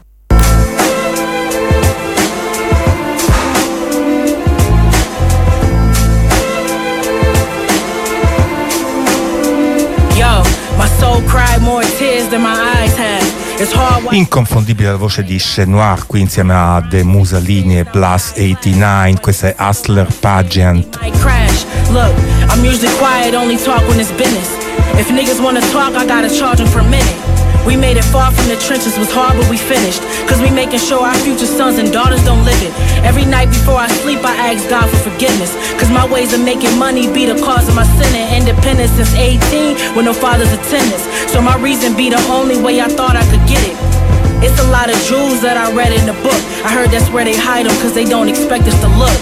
Yo, my soul cried more tears than my eyes had. It's hard. Inconfondibile la voce di Che Noir qui insieme a The Mussolini e Plus ottantanove. Questa è Hustler Pageant. I crash. Look, I'm usually quiet, only talk when it's business. If niggas wanna talk, I gotta charge them for a minute. We made it far from the trenches, was hard but we finished. Cause we making sure our future sons and daughters don't live it. Every night before I sleep I ask God for forgiveness. Cause my ways of making money be the cause of my sin and independence since eighteen with no father's attendance. So my reason be the only way I thought I could get it. It's a lot of jewels that I read in the book. I heard that's where they hide them cause they don't expect us to look.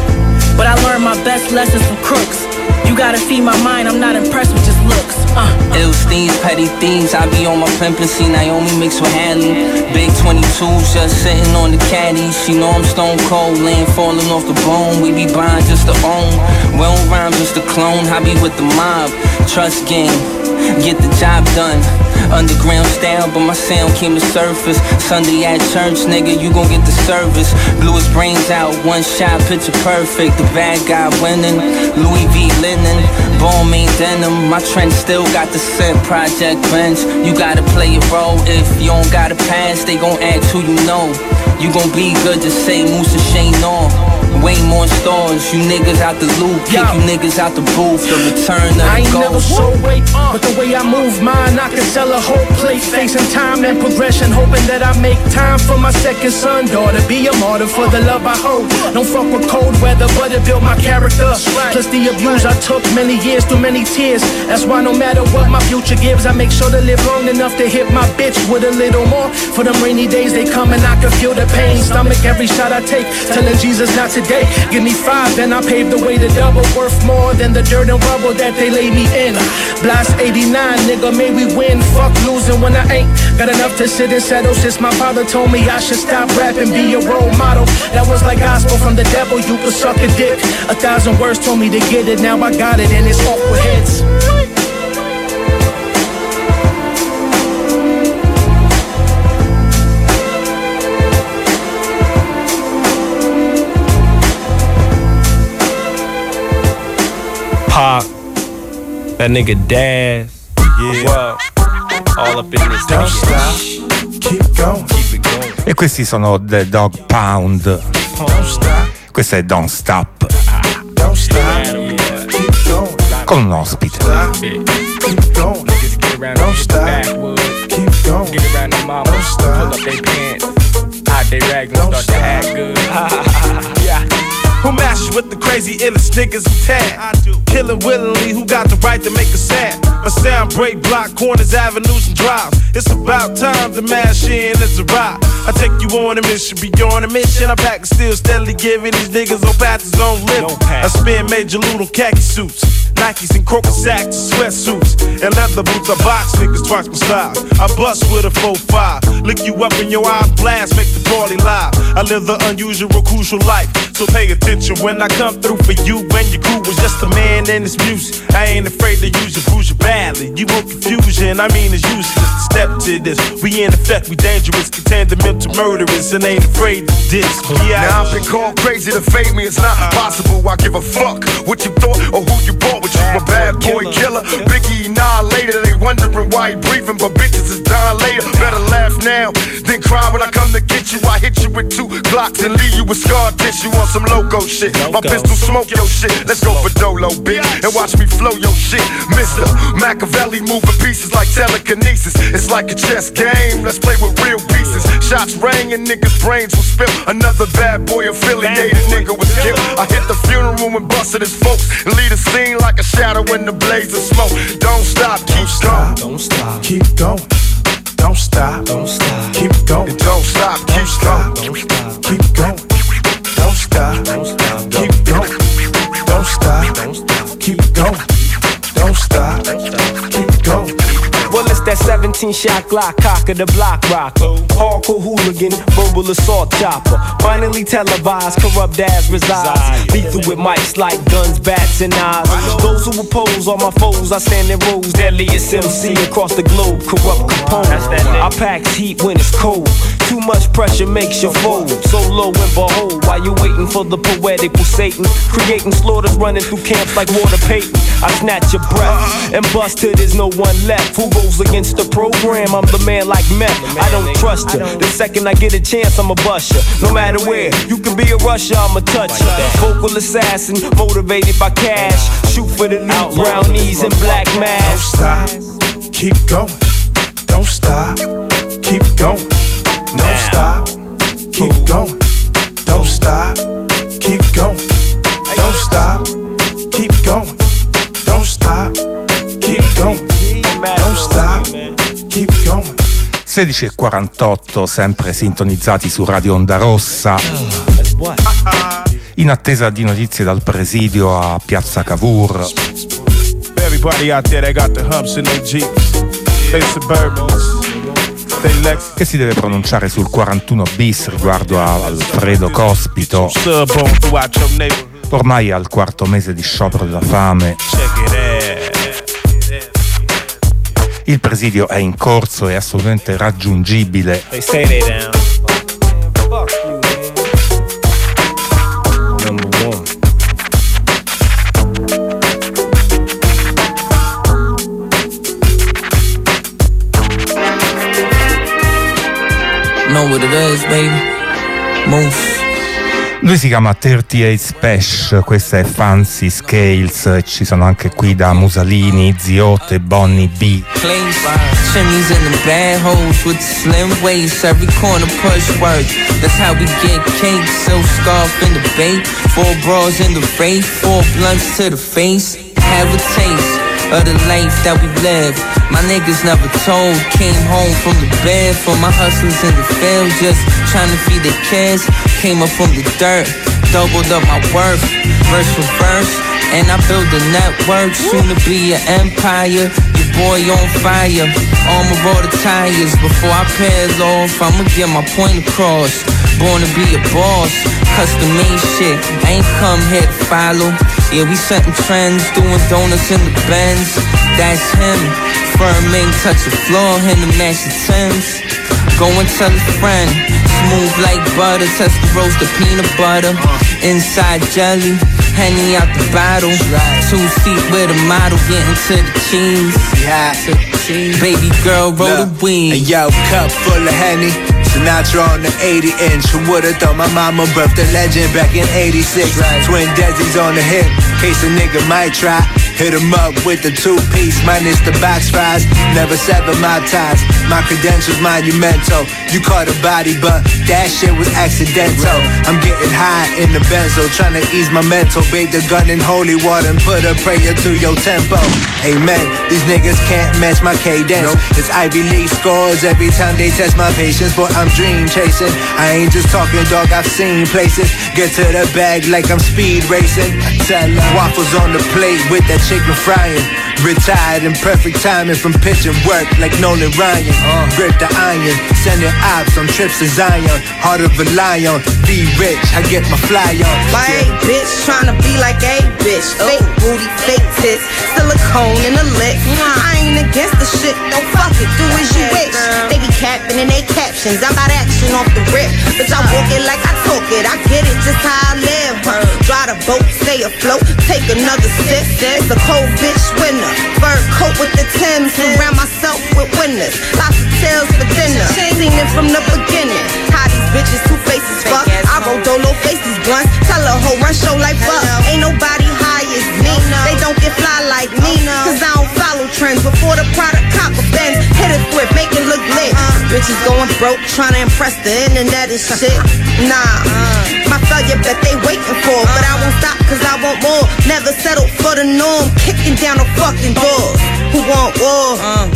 But I learned my best lessons from crooks. You gotta feed my mind, I'm not impressed with just looks. Uh, uh. Ill steams, petty thieves, I be on my pimpin', see Naomi mixed with Hadley. Big twenty-twos just sitting on the caddy. She know I'm stone cold, laying falling off the bone. We be buying just to own, we don't rhyme just to clone. I be with the mob, trust game, get the job done. Underground style, but my sound came to surface. Sunday at church, nigga, you gon' get the service. Blew his brains out, one shot, picture perfect. The bad guy winning, Louis V linen, bone made denim. My trend still got the scent, Project Benz. You gotta play your role, if you don't got a pass, they gon' ask who you know. You gon' be good to say Musa Shane on. Way more stars, you niggas out the loop, kick you niggas out the booth, the return of the I ain't gold. never so weight, but the way I move mine, I can sell a whole plate, facing time and progression, hoping that I make time for my second son, daughter, be a martyr for the love I hold. Don't fuck with cold weather, but it built my character. Plus the abuse I took many years through many tears. That's why no matter what my future gives, I make sure to live long enough to hit my bitch with a little more. For them rainy days they come and I can feel the pain. Stomach every shot I take, telling Jesus not today. Give me five, then I pave the way to double. Worth more than the dirt and rubble that they lay me in. Blast eighty-nine, nigga, may we win. Fuck losing when I ain't got enough to sit and settle. Since my father told me I should stop rapping, be a role model. That was like gospel from the devil, you could suck a dick. A thousand words told me to get it, now I got it and it's off with hits. that nigga Daz. Yeah. Well, all up in this. Don't stop. Keep going. Keep it going. E questi sono The Dog Pound. Don't stop. Questo è Don't Stop. Don't stop. Keep going. Con un ospite. Keep going. Don't stop. Keep going. Get around the mama. Don't stop. Pull up their pants. Hide their rags and start to act good. Yeah. Who matches with the crazy illest niggas in town? I do. Killing willingly, who got the right to make a sound? My sound break block corners, avenues, and drives. It's about time to mash in as a rock. I take you on a mission, be on a mission. I pack still steadily giving these niggas no patches on living. I spend major loot on khaki suits, Nikes and crocus sacks, sweatsuits, and leather boots. I box niggas twice my size. I bust with a four five, lick you up in your eyes, blast, make the party live. I live the unusual, crucial life, so pay attention when I come through for you. When your crew was just a man and his music, I ain't afraid to use your bruise you badly. You want confusion, I mean it's useless to step to this. We in effect, we dangerous, contend the mental murderers, and ain't afraid to diss. Yeah. Now I've been called crazy to fade me, it's not possible. I give a fuck what you thought or who you bought. But you a bad boy killer, Biggie nah later. They wondering why he breathing, but bitches is dying later. Better laugh now than cry when I come to get you. I hit you with two Glocks and leave you with scar tissue on some loco shit. My pistol smoke your shit. Let's go for Dolo, bitch, and watch me flow your shit. Mister Machiavelli moving pieces like telekinesis. It's like a chess game. Let's play with real pieces. Shots rang and niggas' brains will spill. Another bad boy affiliated nigga was killed. I hit the funeral and busted his folks and lead a scene like a shadow in the blaze of smoke. Don't stop, keep going. Don't stop, keep going. Don't stop, don't stop, keep going. Don't stop, keep going. Don't stop, keep going. Don't stop, don't stop, keep going. Don't stop, don't stop, keep going. Don't stop, keep going. Well, it's that seventeen shot Glock, cock of the block rocker. Hardcore hooligan, verbal assault chopper. Finally televised, corrupt ass resides. Lethal with mics like guns, bats, and eyes. Those who oppose are my foes, I stand in rows. Deadliest M C across the globe, corrupt component. I pack heat when it's cold. Too much pressure makes you fold. So low and behold, while you waiting for the poetic Satan, creating slaughters running through camps like Walter Payton. I snatch your breath and bust till there's no one left. Who goes against the program? I'm the man like meth. I don't trust you. The second I get a chance, I'ma bust you. No matter where, you can be a rusher, I'ma touch you. Vocal assassin, motivated by cash. Shoot for the loot, brown knees and black mask. Don't stop, keep going. Don't stop, keep going. Don't stop, keep going. Don't stop, keep going. Don't stop, keep going. Don't stop, keep going. Don't stop, keep going. sedici e quarantotto, sempre sintonizzati su Radio Onda Rossa, in attesa di notizie dal presidio a Piazza Cavour. Everybody out there that got the humps in their Jeeps, they Suburbans, they Lex, che si deve pronunciare sul quarantuno bis riguardo a Alfredo Cospito, ormai al quarto mese di sciopero della fame. Il presidio è in corso e assolutamente raggiungibile. They say they down. Fuck you, man. Number one. Know what it is, baby. Moose. Lui si chiama trentotto Special, questa è Fancy Scales, ci sono anche qui da Musalini, Ziote e Bonnie B. Chimneys in the bad holes with the slim waist, every corner push work. That's how we get cake, silk scarf in the bait, four bras in the race, four blunts to the face. Have a taste of the life that we live. My niggas never told, came home from the bed, for my hustlers in the field, just trying to feed the kids. Came up from the dirt, doubled up my worth, verse for verse, and I built a network, soon to be an empire. Your boy on fire, armor all the tires. Before I peel off, I'ma get my point across. Born to be a boss, custom made shit, I ain't come here to follow. Yeah, we setting trends, doing donuts in the Benz. That's him, firm ain't touch the floor, him to match the Timbs. Go and tell a friend, smooth like butter. Test the roast of peanut butter. Inside jelly, Henny out the bottle. Two seat with a model, getting to the cheese. Baby girl, roll the weed. A yo, cup full of Henny. Sinatra on the eighty inch. Who would've thought my mama birthed a legend back in eighty-six? Twin Desi's on the hip, case a nigga might try. Hit him up with the two-piece, minus the box fries. Never sever my ties, my credentials monumental. You caught a body, but that shit was accidental. I'm getting high in the benzo, trying to ease my mental. Bathe the gun in holy water and put a prayer to your tempo. Amen, these niggas can't match my cadence. It's Ivy League scores every time they test my patience. Boy, I'm dream chasing, I ain't just talking, dog, I've seen places. Get to the bag like I'm speed racing. Tell waffles on the plate with that chicken frying. Retired in perfect timing from pitching work like Nolan Ryan. uh, Grip the iron, sending ops on trips to Zion. Heart of a lion, be rich, I get my fly on. My yeah. A bitch, tryna be like a bitch. Fake booty, fake tits, silicone in the lips. I ain't against the shit, no fuck it, do as you wish. They be capping in they captions, I'm about action off the rip. But I walk it like I talk it, I get it just how I live. Dry the boat, stay afloat, take another sip. It's a cold bitch winner. Fur coat with the Timbs, surround myself with winners. Lots of tails for dinner, seen it from the beginning. How these bitches two faces fuck. I roll dolo face these blunts, tell a whole run show like fuck. Ain't nobody high as me, they don't get fly like me. Cause I don't follow trends, before the product copper bends. Hit it quick, make it look lit. Bitches going broke, trying to impress the internet and shit. Nah, my failure bet they waiting for, but I won't stop cause I want more. Never settle for the norm, kicking down the fucking doors. Who want war? Uh,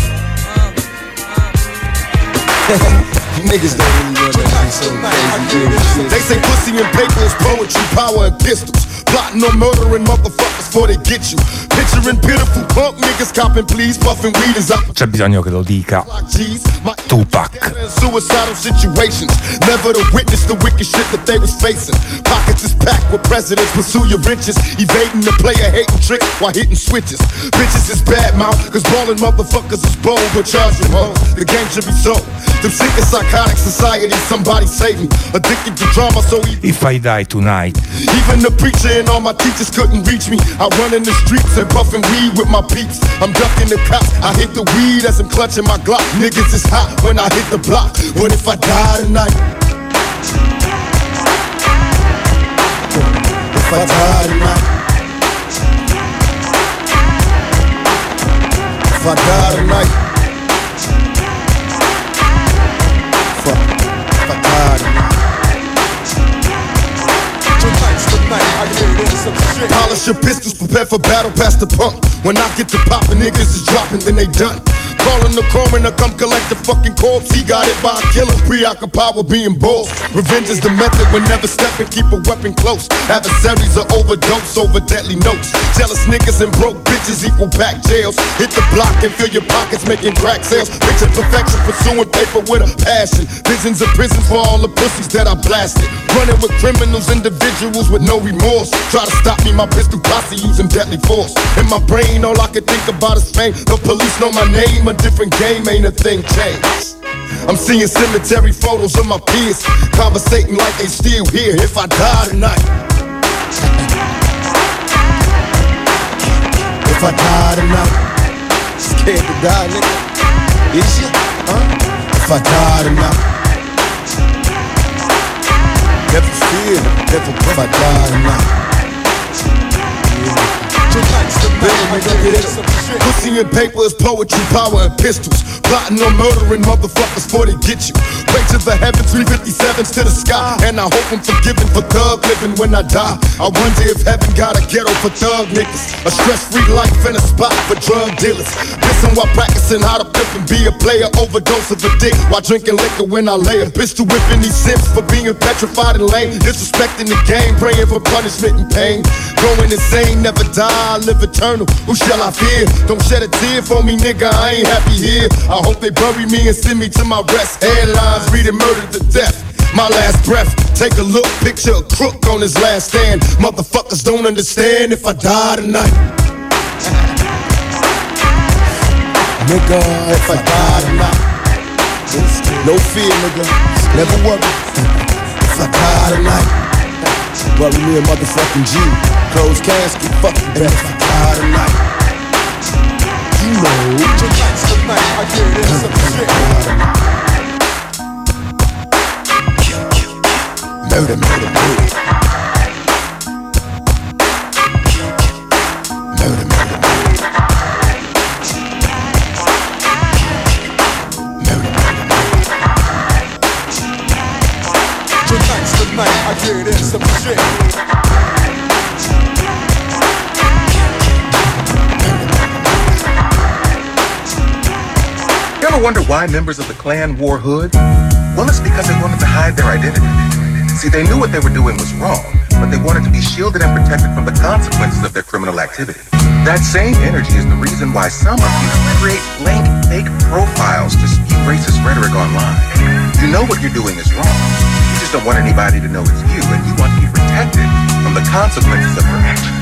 Niggas don't really want that shit so crazy. They say pussy and paper is poetry, power and pistols. Plotting on murdering motherfuckers before they get you. Picturing pitiful punk niggas copping please, puffing weed is up. C'è bisogno che lo dica Tupac. Suicidal situations, never to witness the wicked shit that they was facing. Pockets is packed with presidents, pursue your riches, evading the player hating trick while hitting switches. Bitches is bad mouth, cause ballin' motherfuckers is bold, but charge them home. The game should be sold. Them sick and psychotic society, somebody save me. Addicted to drama, so he If I Die Tonight. Even the preacher and all my teachers couldn't reach me. I run in the streets and puffin' weed with my peeps. I'm ducking the cops, I hit the weed as I'm clutching my Glock. Niggas is hot when I hit the block. What if I die tonight? If I die tonight? If I die tonight? If I, if I die tonight? Tonight's the night I get into some shit. Polish your pistols, prepare for battle, pass the pump. When I get to poppin', niggas is dropping, then they done. Calling the coroner, come collect the fucking corpse. He got it by a killer, preoccupied with being bold. Revenge is the method, when never stepping, keep a weapon close. Adversaries are overdose over deadly notes. Jealous niggas and broke bitches equal back jails. Hit the block and fill your pockets, making crack sales. Picture perfection, pursuing paper with a passion. Visions of prisons for all the pussies that I blasted. Running with criminals, individuals with no remorse. Try to stop me, my pistol posse using deadly force. In my brain, all I can think about is fame. The police know my name, a different game, ain't a thing changed. I'm seeing cemetery photos of my peers, conversating like they still here. If I die tonight, if I die tonight, scared to die, nigga. Is you? Huh? If I die tonight, never fear, never if I die tonight. Tonight's the night. Pussy and paper is poetry, power and pistols. Plotting on murdering motherfuckers before they get you. Way to the heavens, three fifty-sevens to the sky. And I hope I'm forgiven for thug living when I die. I wonder if heaven got a ghetto for thug niggas. A stress-free life and a spot for drug dealers. Listen while practicing how to flip and be a player. Overdose of a dick while drinking liquor when I lay a pistol whipping these simps for being petrified and lame. Disrespecting the game, praying for punishment and pain. Going insane, never die, live eternal. Who shall I fear? Don't shed a tear for me, nigga, I ain't happy here. I hope they bury me and send me to my rest. Headlines reading murder to death. My last breath, take a look, picture a crook on his last stand. Motherfuckers don't understand if I die tonight. Nigga, if I die tonight, no fear, nigga, never worry. If I die tonight, bury me a motherfucking G. Closed casket, fucking better if I die tonight. You know. Tonight's the night I get in some shit. Murder, murder, murder. Murder, murder, murder. Murder, murder, murder. Tonight's the night I get in some shit. You ever wonder why members of the Klan wore hoods? Well, it's because they wanted to hide their identity. See, they knew what they were doing was wrong, but they wanted to be shielded and protected from the consequences of their criminal activity. That same energy is the reason why some of you create blank, fake profiles to spew racist rhetoric online. You know what you're doing is wrong. You just don't want anybody to know it's you, and you want to be protected from the consequences of your actions.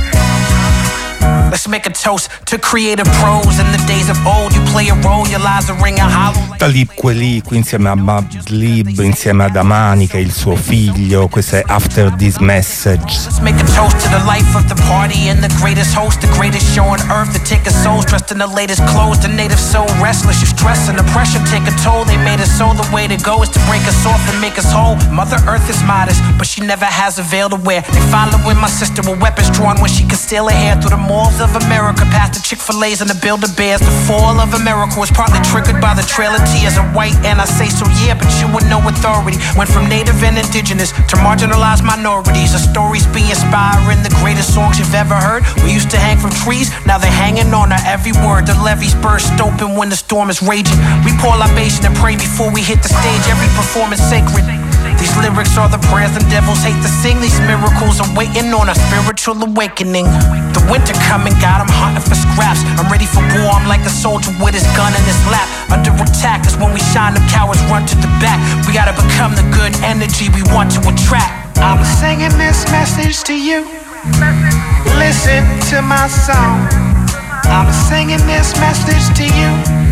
Let's make a toast to creative pros. In the days of old, you play a role, your lives are ringing hollow. Talib Kweli qui insieme a Madlib, insieme ad Amani che è il suo figlio, questo è After This Message. Let's make a toast to the life of the party and the greatest host, the greatest show on earth, the ticket souls dressed in the latest clothes, the native so restless, your stress and oppression take a toll. They made us so, the way to go is to break us off and make us whole. Mother Earth is modest, but she never has a veil to wear. They following my sister with weapons drawn when she could steal her hair through the malls of America, past the Chick-fil-A's and the Build-A-Bears. The fall of America was partly triggered by the Trail of Tears. A white, and I say so, yeah, but you with no authority. Went from native and indigenous to marginalized minorities. The stories be inspiring, the greatest songs you've ever heard. We used to hang from trees, now they're hanging on our every word. The levees burst open when the storm is raging. We pour libation and pray before we hit the stage. Every performance sacred. These lyrics are the prayers and devils hate to sing. These miracles are waiting on a spiritual awakening. The winter coming, God, I'm hunting for scraps. I'm ready for war, I'm like a soldier with his gun in his lap. Under attack is when we shine, the cowards run to the back. We gotta become the good energy we want to attract. I'm singing this message to you. Listen to my song. I'm singing this message to you.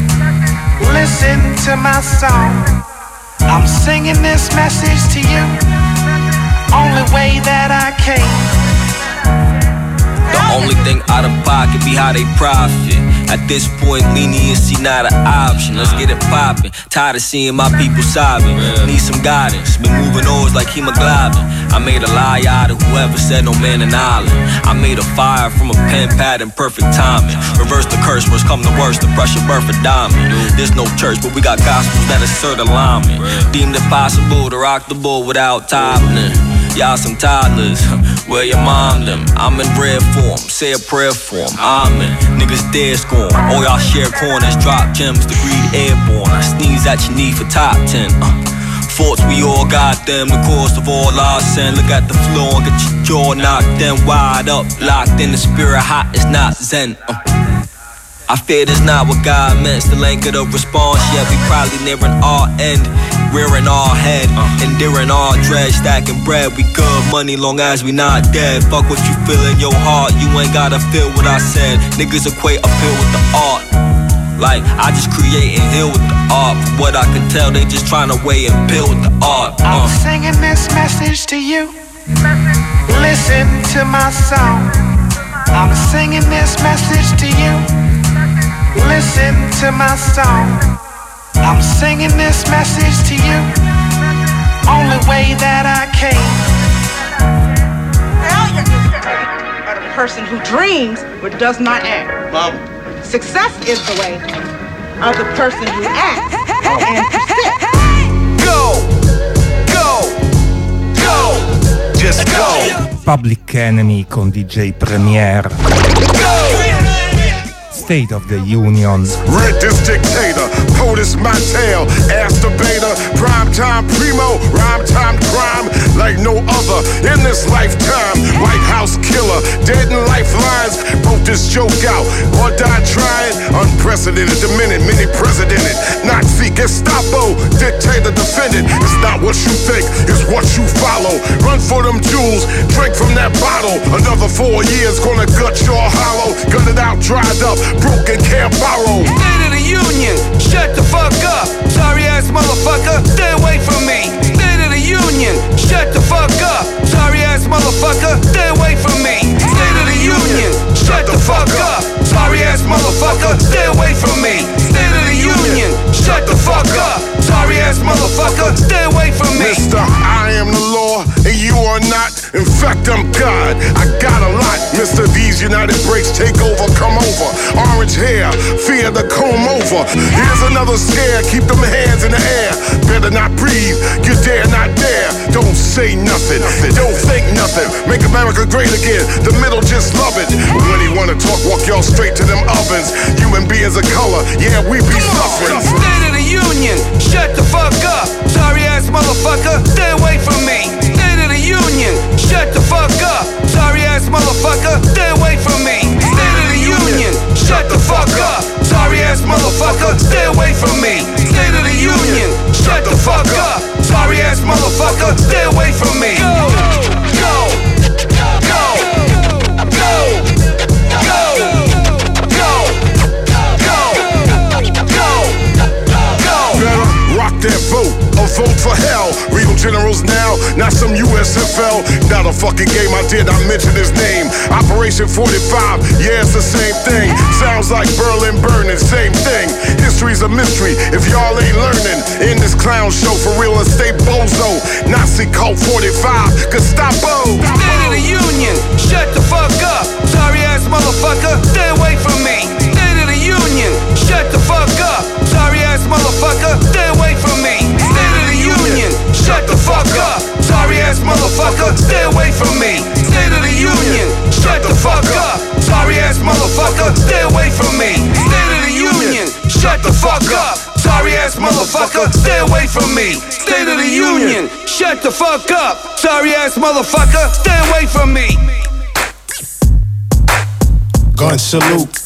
Listen to my song. I'm singing this message to you. Only way that I can. The only thing out of pocket be how they profit. At this point, leniency not an option. Let's get it poppin'. Tired of seeing my people sobbing. Need some guidance. Been moving always like hemoglobin. I made a lie out of whoever said no man an island. I made a fire from a pen pad in perfect timing. Reverse the curse, worst come the worst. The pressure birth a diamond. There's no church, but we got gospels that assert alignment. Deemed it possible to rock the bull without toppling. Y'all some toddlers, where your mom them? I'm in red form, say a prayer for 'em. Amen. Niggas dead scorn. All y'all share corners, drop gems, the greed airborne. I sneeze at your knee for top ten. Uh, Thoughts we all got them, the cause of all our sin. Look at the floor and get your jaw knocked then wide up, locked in the spirit, hot is not zen. Uh. I fear this not what God meant. Still ain't get a response yet. We probably nearing our end, rearing our head, uh. enduring our dread, stacking bread. We good money long as we not dead. Fuck what you feel in your heart. You ain't gotta feel what I said. Niggas equate appeal with the art. Like I just create and heal with the art. From what I can tell, they just trying to weigh and build with the art. Uh. I'm singing this message to you. Listen to my song. I'm singing this message to you. Listen to my song. I'm singing this message to you. Only way that I can. Are the person who dreams but does not act. Mom. Success is the way of the person who acts and persists. Go, go, go, just go. Public Enemy con D J Premier. State of the Union. Red this dictator, POTUS my tail, ass debater, prime time primo, rhyme time crime like no other in this lifetime. White House killer, dead in lifelines, broke this joke out, or died trying. Unprecedented, the minute, many presidented, Nazi, Gestapo, dictator, defendant. It's not what you think, it's what you follow. Run for them jewels, drink from that bottle. Another four years gonna gut your hollow, gut it out, dried up. Broken, can't borrow. State of the Union, shut the fuck up. Sorry ass motherfucker, stay away from me. State of the fact, I'm God. I got a lot. Mister V's United Breaks take over, come over. Orange hair, fear the comb over. Here's another scare, keep them hands in the air. Better not breathe, you dare not dare. Don't say nothing, don't think nothing. Make America great again, the middle just love it. When he wanna talk, walk y'all straight to them ovens. Human beings of color, yeah, we be suffering. State of the Union, shut the fuck up. Sorry ass motherfucker, stay away from me. State of the Union, shut the fuck up. Sorry ass motherfucker, stay away from me. State of the Union, shut the fuck up. Sorry ass motherfucker, stay away from me. State of the Union, shut the fuck up. Sorry ass motherfucker, stay away from me. Go, go, go, go, go, go, go, go, go. Better rock that vote, a vote for hell. Real generals now, not some U S F L. Not a fucking game, I did not mention his name. Operation forty-five, yeah, it's the same thing. Sounds like Berlin burning, same thing. History's a mystery if y'all ain't learning. In this clown show for real estate bozo. Nazi cult forty-five, Gestapo. State of the Union, shut the fuck up. Sorry ass motherfucker, stay away from me. State of the Union, shut the fuck up. Sorry ass motherfucker, stay away from me. State of the Union, shut the fuck up. Sorry ass motherfucker, stay away from me. State of the Union, shut the fuck up. Sorry ass motherfucker, stay away from me. State of the Union, shut the fuck up. Sorry ass motherfucker, stay away from me. State of the Union, shut the fuck up. Sorry ass motherfucker, stay away from me. Gun salute.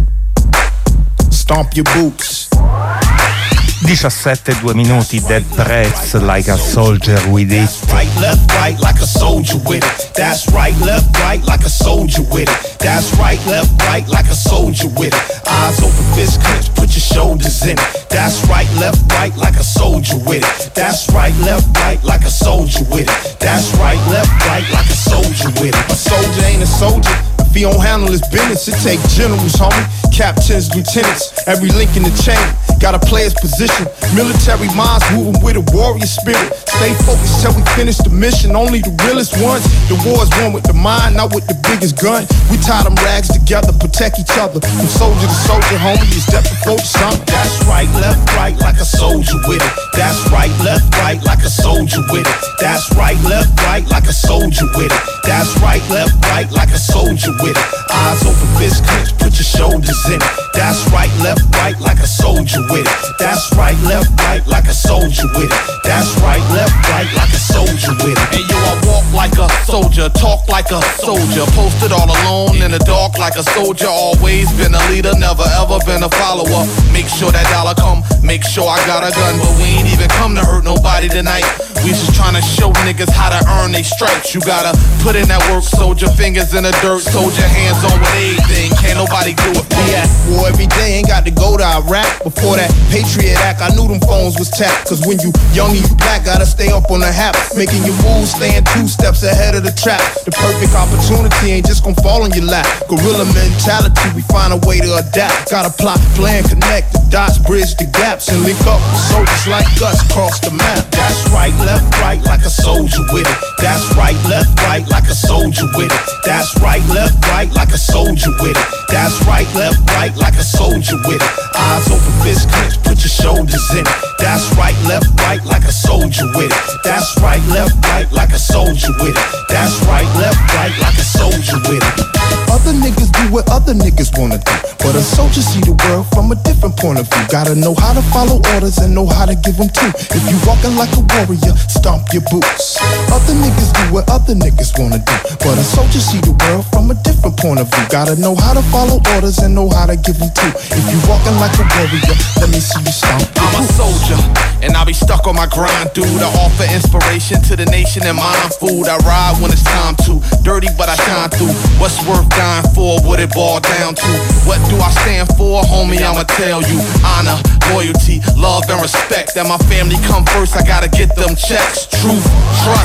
Stomp your boots. diciassette, due minuti, Dead Prez, Like a Soldier with It. Right, left, right, like a soldier with it. That's right, left, right, like a soldier with it. That's right, left, right, like a soldier with it. Eyes open, fist clenched, put your shoulders in it. That's right, left, right, like a soldier with it. That's right, left, right, like a soldier with it. That's right, left, right, like a soldier with it. A soldier ain't a soldier if he don't handle his business. It take generals, homie, captains, lieutenants, every link in the chain. Gotta play his position. Military minds moving with a warrior spirit. Stay focused till we finish the mission. Only the realest ones. The war's won with the mind, not with the biggest gun. We tie them rags together, protect each other. From soldier to soldier, homie, it's death before the sun. That's right, left, right, like a soldier with it. That's right, left, right, like a soldier with it. That's right, left, right, like a soldier with it. That's right, left, right, like a soldier with it. Eyes open, fist clenched, put your shoulders in it. That's right, left, right, like a soldier with it. That's right, left, right, like a soldier with it. That's right, left, right, like a soldier with it. And yo, I walk like a soldier, talk like a soldier, posted all alone in the dark like a soldier. Always been a leader, never ever been a follower. Make sure that dollar come, make sure I got a gun, but we ain't even come to hurt nobody tonight. We just tryna show niggas how to earn they stripes. You gotta put in that work, soldier, fingers in the dirt, soldier, hands on with everything. Can't nobody do it. We at war every day, ain't got to go to Iraq. Before that Patriot Act, I knew them phones was tapped. Cause when you young and you black, gotta stay up on the hap. Making your moves, staying two steps ahead of the trap. The perfect opportunity ain't just gon' fall on your lap. Guerrilla mentality, we find a way to adapt. Gotta plot, plan, connect the dots, bridge the gaps, and link up with soldiers like us across the map. That's right, left, right, like a soldier with it. That's right, left, right, like a soldier with it. That's right, left, right, like a soldier with it. That's right, left, right, like a soldier with it. Eyes open, fist clenched, put your shoulders in it. That's right, left, right, like a soldier with it. That's right, left, right, like a soldier with it. That's right, left, right, like a soldier with it. Other niggas do what other niggas wanna do, but a soldier see the world from a different point of view. Gotta know how to follow orders and know how to give them too. If you walking like a warrior, stomp your boots. Other niggas do what other niggas wanna do, but a soldier see the world from a different point of view. Gotta know how to follow orders and know how to give them too. If you walking like a warrior, let me see you stomp your I'm boots. a soldier, and I'll be stuck on my grind, dude. I offer inspiration to the nation and mind food. I ride when it's time to, dirty but I shine through. What's worth dying for, what it boil down to? What do I stand for, homie, I'ma tell you. Honor, loyalty, love and respect. That my family come first, I gotta get them checks. Truth, trust,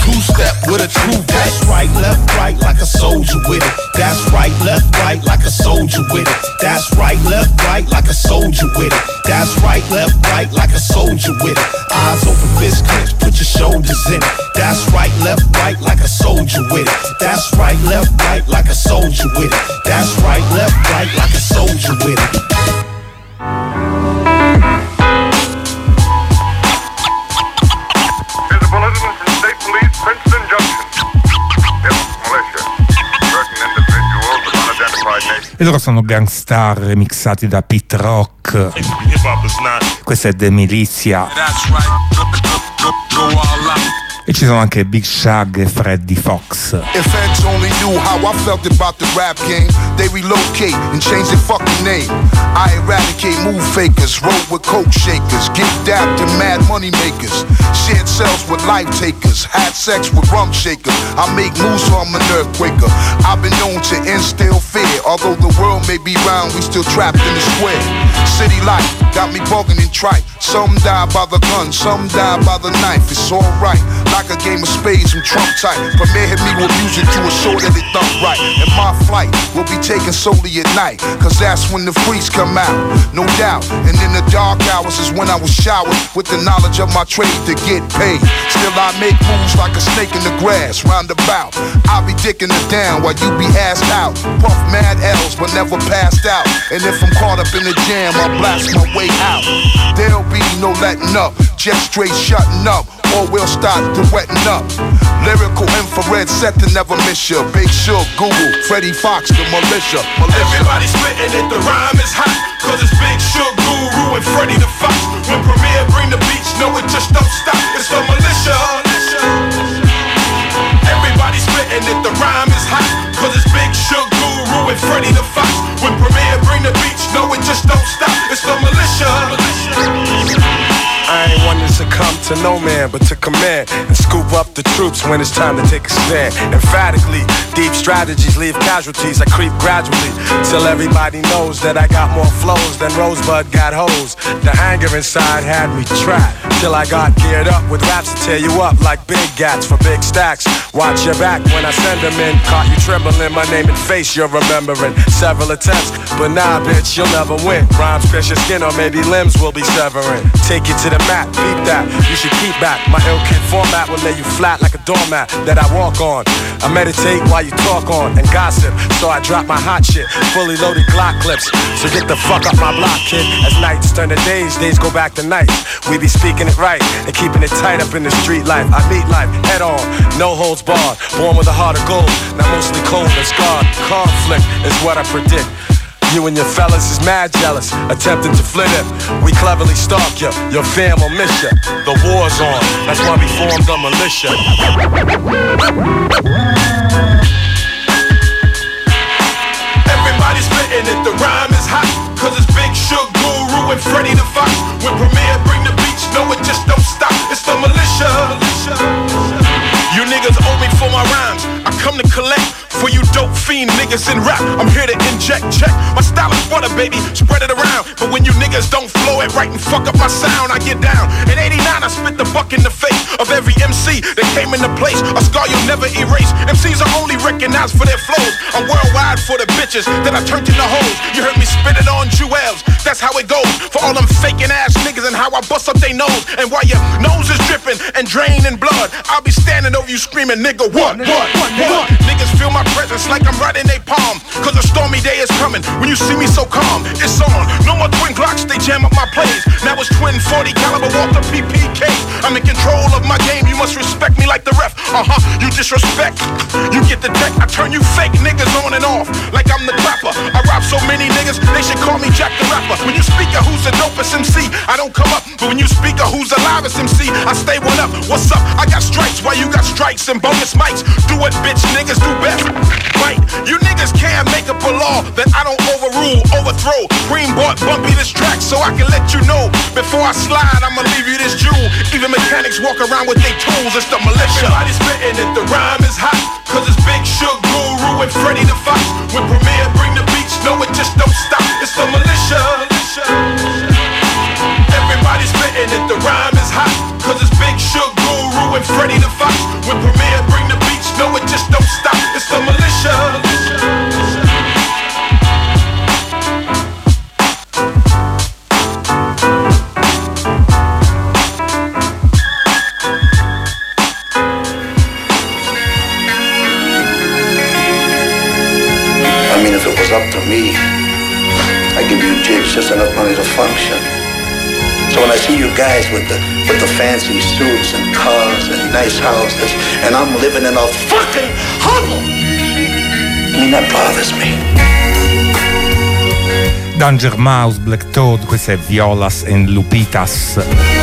two-step with a true vet. That's right, left, right, like a soldier with it. That's right, left, right, like a soldier with it. That's right, left, right, like a soldier with it. That's right, left, right, like a soldier with it. Eyes open, fist clenched, put your shoulders in it. That's right, left, right, like a soldier with it. That's right, left, right, like a soldier with it. That's right, left, right, like a soldier with it. Here's a bulletin from State Police, Princeton Junction. Yes, militia. Certain individuals of unidentified nation. E loro sono Gangstar remixati da Pete Rock. Questa è The Milizia. E ci sono anche Big Shag e Freddie Fox. If feds only knew how I felt about the rap game, they relocate and change their fucking name. I eradicate move fakers, roll with coke shakers, get dapped and mad money makers, shared cells with life takers, had sex with rum shakers. I make moves so I'm an earthquaker. I've been known to instill fear. Although the world may be round, we still trapped in the square. City life got me bugging and trite. Some die by the gun, some die by the knife. It's alright, like a game of spades and trump type. Premier hit me with music to assure that it thump right. And my flight will be taken solely at night, cause that's when the freaks come out, no doubt. And in the dark hours is when I was showered with the knowledge of my trade to get paid. Still I make moves like a snake in the grass, roundabout. I'll be dicking it down while you be assed out. Puff mad L's but never passed out. And if I'm caught up in the jam, I blast my way out. There'll be no letting up, just straight shutting up, or we'll start to wetting up. Lyrical infrared set to never miss ya. Big Shug, Google, Freddie Fox, the militia. militia. Everybody spitting it, the rhyme is hot, cause it's Big Shug, Guru, and Freddie the Fox. When Premier bring the beats, no it just don't stop, it's the militia. Everybody spitting it, the rhyme is hot, cause it's Big Shug, Guru, and Freddie the Fox. When Premier bring the beats, no it just don't stop, it's the militia. I ain't one to succumb to no man, but to command and scoop up the troops when it's time to take a stand. Emphatically, deep strategies leave casualties. I creep gradually till everybody knows that I got more flows than Rosebud got hoes. The anger inside had me trapped till I got geared up with raps to tear you up like big gats for big stacks. Watch your back when I send them in. Caught you trembling, my name and face you're remembering. Several attempts, but nah, bitch, you'll never win. Rhymes pierce your skin or maybe limbs will be severing. Take you to the mat, beat that, you should keep back. My ill kid format will lay you flat like a doormat that I walk on. I meditate while you talk on and gossip, so I drop my hot shit, fully loaded Glock clips. So get the fuck up my block, kid. As nights turn to days, days go back to nights. We be speaking it right and keeping it tight up in the street life. I meet life head on, no holds barred. Born with a heart of gold, not mostly cold and scarred. Conflict is what I predict. You and your fellas is mad jealous, attempting to flit it. We cleverly stalk you, your fam will miss you. The war's on, that's why we formed the militia. Everybody spitting it, the rhyme is hot, cause it's Big Shug, Guru, and Freddie the Fox. When Premier bring the beats, no it just don't stop, it's the militia. You niggas owe me for my rhymes, I come to collect for you dope fiend niggas in rap. I'm here to inject, check. My style is butter, baby, spread it around. But when you niggas don't flow it right and fuck up my sound, I get down. In eighty-nine, I spit the buck in the face of every M C that came into place. A scar you'll never erase. M Cs are only recognized for their flows. I'm worldwide for the bitches that I turned into hoes. You heard me spit it on jewels, that's how it goes. For all them faking ass niggas and how I bust up they nose. And while your nose is dripping and draining blood, I'll be standing over you screaming, nigga, what, what, what, what? Niggas feel my presence like I'm right in they palm, cause a stormy day is coming when you see me so calm. It's on, no more twin Glocks, they jam up my plays. Now it's twin forty caliber Walter P P K. I'm in control of my game, you must respect me like the ref. Uh-huh, you disrespect, you get the deck. I turn you fake niggas on and off like I'm the clapper. I rob so many niggas, they should call me Jack the Rapper. When you speak of who's the dopest M C, I don't come up. But when you speak of who's the livest M C, I stay one up. What's up? I got stripes while you got strikes and bonus mics. Do what bitch niggas do best. Right, you niggas can't make up a law that I don't overrule, overthrow. Green bought Bumpy this track so I can let you know. Before I slide, I'ma leave you this jewel. Even mechanics walk around with their tools, it's the militia. Everybody spitting it, the rhyme is hot, cause it's Big Shug, Guru, and Freddie the Fox. When Premier bring the beats, no it just don't stop, it's the militia. Everybody spitting it, the rhyme is hot, cause it's Big Shug, Guru, and Freddie the Fox. When Premier see you guys with the with the fancy suits and cars and nice houses, and I'm living in a fucking hovel. I mean, that bothers me. Danger Mouse, Black Toad, questa è Violas and Lupitas.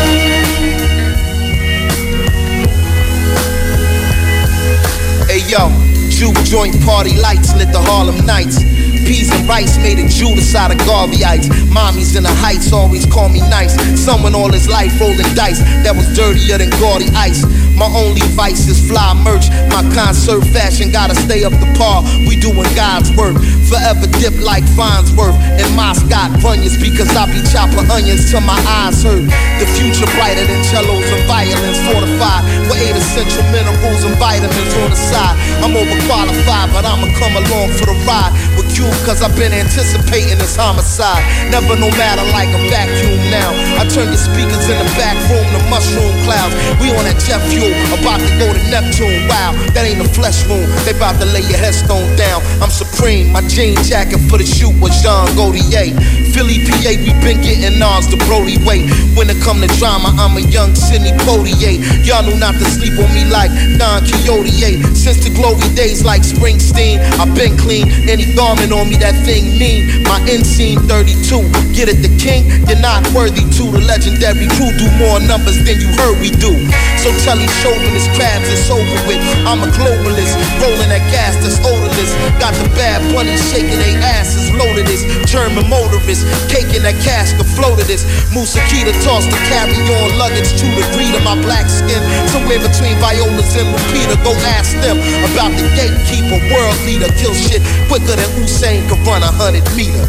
Hey yo, juke joint party lights lit the Harlem Nights. Peas and rice made a Judas out of Garveyites. Mommies in the heights always call me nice. Someone all his life rolling dice that was dirtier than gaudy ice. My only vice is fly merch. My concert fashion gotta stay up to par. We doing God's work. Forever dip like Farnsworth and Moscot bunions, because I be chopping onions till my eyes hurt. The future brighter than cellos and violins, fortified with eight essential minerals and vitamins on the side. I'm overqualified, but I'ma come along for the ride with Cube, cause I've been anticipating this homicide. Never no matter like a vacuum now. I turn your speakers in the back room to mushroom clouds. We on that jet fuel, about to go to Neptune. Wow, that ain't a flesh wound. They about to lay your headstone down. I'm supreme. My jean jacket for the shoot was Jean Gaultier. Philly, P A, we been getting ours the Brody way. When it come to drama, I'm a young Sidney Poitier. Y'all knew not to sleep on me like Don Quixote. Since the glory days like Springsteen, I've been clean. Any garment on me, that thing mean. My inseam thirty-two. Get it, the king? You're not worthy to. The legendary crew do more numbers than you heard we do. So tell these chauvinist crabs it's over with. I'm a globalist, rolling that gas that's odorless. Got the bad bunnies shaking their asses, loaded this. German motorist, caking that casket, floated this. Musakita tossed the carry-on luggage to the greed of my black skin. Somewhere between Violas and Lupita, go ask them about the gatekeeper, world leader. Kill shit quicker than Usain could run a hundred meter.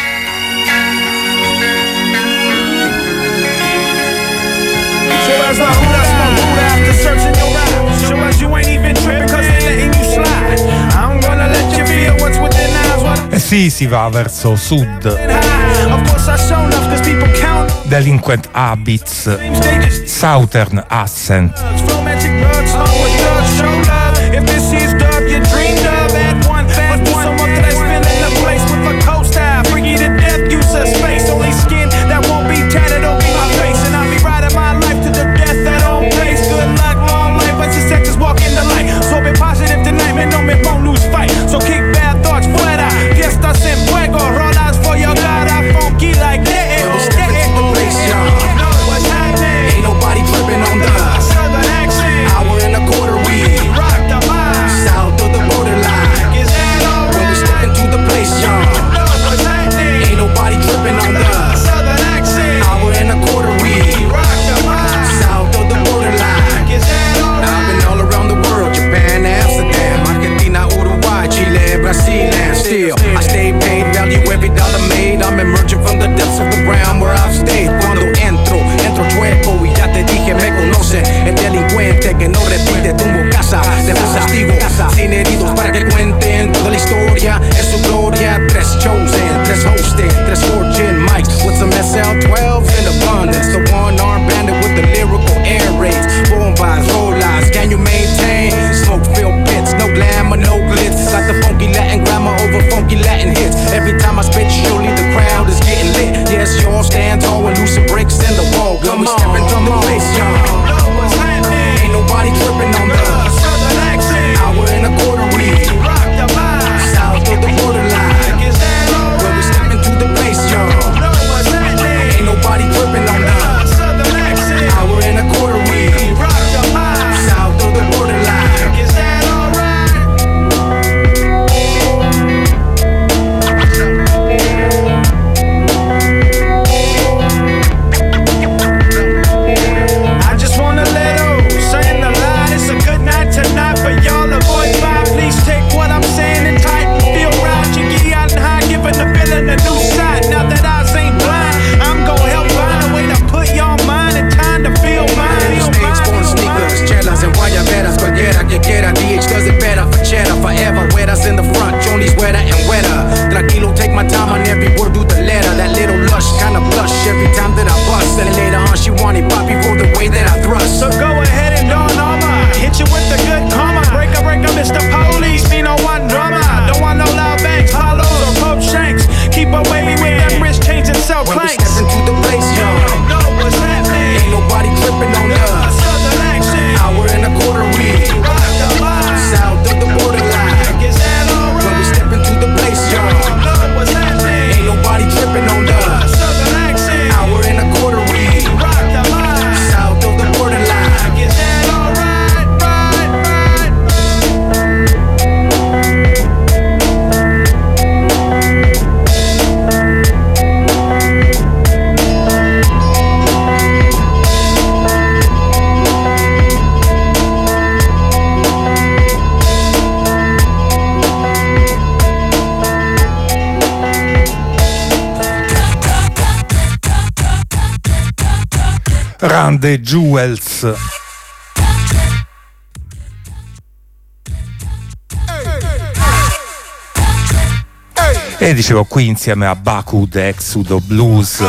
Sure as I hold out my mood after searching your eyes. Sure as you ain't even tripping cause they letting you slide. I'm gonna let you feel what's within eyes. Eh sì, si va verso sud. Of course I show enough cause people count. Delinquent Habits, Southern Accent. Flow magic drugs, hung with drugs, show love. If this is dub you dreamed of, add one fast one. Someone that's been in the place with a co-style. Freaky to death, use a space. Only skin that won't be tatted over my face. And I'll be riding my life to the death at home place. Good luck, long life, but your sex is walking the light. So be positive tonight, man, no me won't lose fight. So kick bad thoughts fuera. Fiestas en fuego, rolas for your cara. Funky like that. Ain't nobody tripping on the Southern accent. Hour and a quarter, we rock the mind. Run the Jewels. E dicevo qui insieme a Bakud Exudo Blues.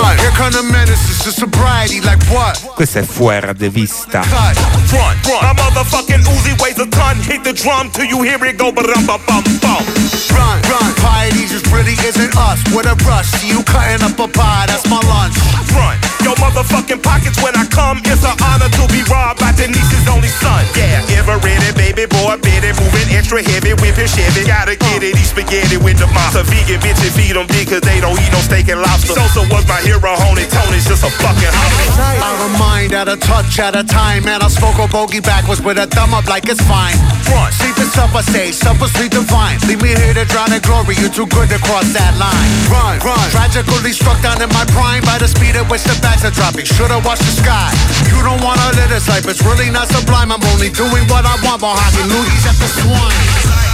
Questa è Fuera de Vista. Front, front. My motherfucking Uzi weighs a ton. Hit the drum till you hear it go ba-dum bum bum bum. Run, run. Piety just really isn't us. With a rush, see you cutting up a pie. That's my lunch. Front. Yo motherfucking pockets when I come. It's an honor to be robbed by Denise's only son. Yeah, ever ready, baby boy, bitty, moving extra heavy, whipping Chevy. Gotta get it, eat spaghetti with the monster. Vegan bitches feed them dick cause they don't eat no steak and lobster. Sosa was my hero, Honey Tony's just a fucking hustler. Out of mind, at a touch at a time. Man, I smoke a bogey backwards with a thumb up like it's fine. Front. Sleep is supper stage, supper sleep divine. Leave me here to drown in glory, you're too good to cross that line. Run, run. Tragically struck down in my prime by the speed at which the bags are dropping. Should've watched the sky. You don't wanna live this life, it's really not sublime. I'm only doing what I want while hocking loogies at the swine.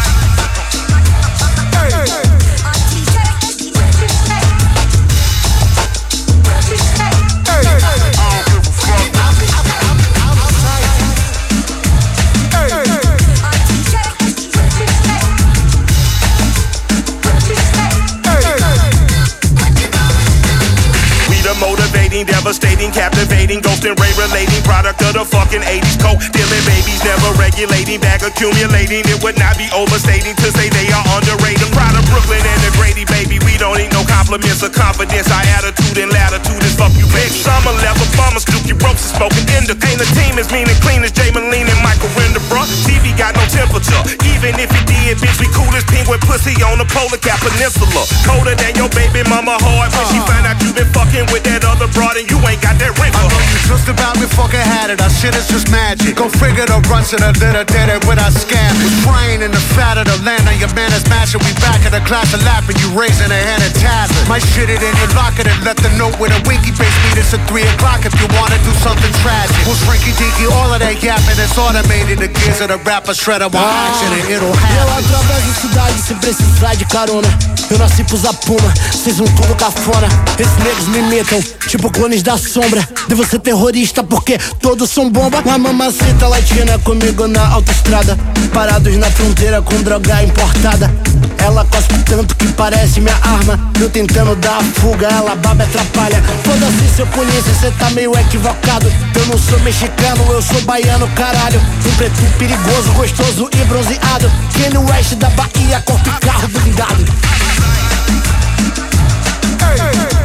Hey, hey. Motivating, devastating, captivating, ghost and ray relating, product of the fucking eighties, coke dealing babies, never regulating, bag accumulating. It would not be overstating to say they are underrated. Proud of Brooklyn and the Grady, baby. We don't need no compliments or confidence. Our attitude and latitude is fuck you, baby. Summer level bombers, Dookie ropes and smoking in the ain't a team as mean and clean as Jay Moline and Michael Render, bruh. T V got no temperature, even if it did, bitch. We cool as penguin pussy on the Polar Cap Peninsula. Colder than your baby mama heart when she find out you been fucking with that other broad and you ain't got that ring. I know you just about me fucking had it. Our shit is just magic. Go figure the runs to the litter, did it with our scam. We're frying in the fat of the land. Now your man is mashing. We back in the class of laughing. You raising a hand and tazzing. My shit it in your locker and let the note with a winky face meet us at three o'clock if you wanna do something tragic. We'll shrinky dinky, all of that yapping. It's automated. The gears of the rapper shredder while action and it'll happen. Eu atravesso cidade sem precisar de carona. Eu nasci pros Apuma, vocês um tudo cafona. Esses negros me imitam, tipo clones da sombra. Devo ser terrorista porque todos são bomba. Uma mamacita latina comigo na autoestrada, parados na fronteira com droga importada. Ela cospe tanto que parece minha arma. Eu tentando dar a fuga, ela baba e atrapalha. Foda-se se eu conheço, cê tá meio equivocado. Eu não sou mexicano, eu sou baiano, caralho. Um preto perigoso, gostoso e bronzeado. Kanye West da Bahia, corpo e carro blindado. Hey, hey, hey.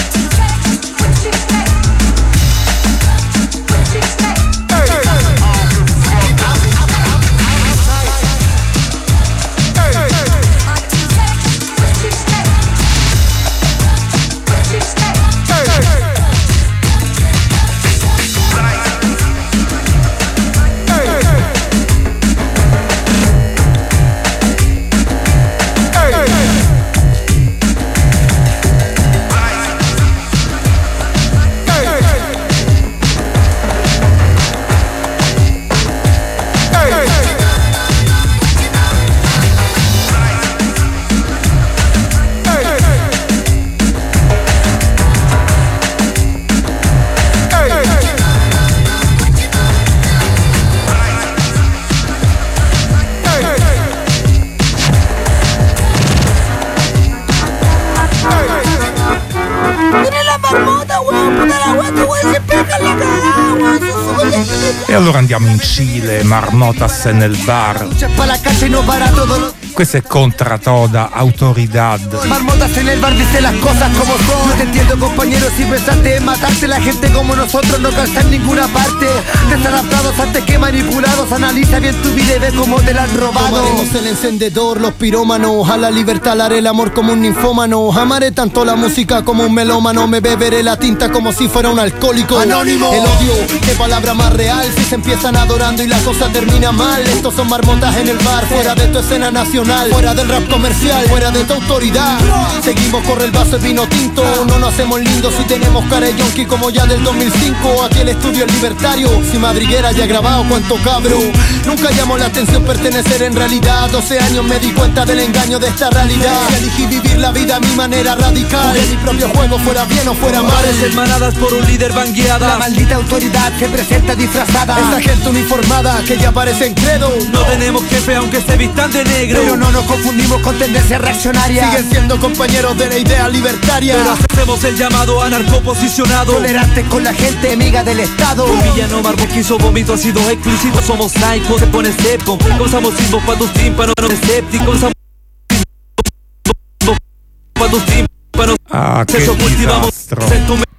E allora andiamo in Cile, Marmotas nel bar. Questo è Contra Toda, Autoridad. Marmotas en el bar dice las cosas como son. No te entiendo, compañero, si pensaste en matarte. La gente como nosotros no calza en ninguna parte. Desadaptados antes que manipulados. Analiza bien tu vida y ve cómo te la han robado. Tomaremos el encendedor, los pirómanos. A la libertad haré el amor como un ninfómano. Amaré tanto la música como un melómano. Me beberé la tinta como si fuera un alcohólico. Anónimo. El odio, qué palabra más real. Si se empiezan adorando y la cosa termina mal. Estos son marmotas en el bar, fuera de tu escena nacional. nacional, fuera del rap comercial, fuera de tu autoridad. Seguimos con el vaso de vino tinto, no nos hacemos lindos si tenemos cara de yonki como ya del dos mil cinco. Aquí el estudio es libertario, si madriguera ya grabado cuánto cabro. Nunca llamó la atención pertenecer en realidad. doce años me di cuenta del engaño de esta realidad. Y elegí vivir la vida a mi manera radical. Que mi propio juego fuera bien o fuera mal. Parecen manadas por un líder bangueada. La maldita autoridad se presenta disfrazada. Esa gente uniformada que ya parece en credo. No tenemos jefe aunque se vistan de negro. Pero no nos confundimos con tendencias reaccionarias. Siguen siendo compañeros de la idea libertaria. Pero hacemos el llamado anarcoposicionado. Tolerantes con la gente amiga del Estado. Un villano marboquizo, vómito ácido explícito. Somos psychos, se pone sepcom. Causamos sismos pa' tus tímpanos escépticos. Pa' tus tímpanos. Ah, che Eso cultivamos disastro. en tu mente.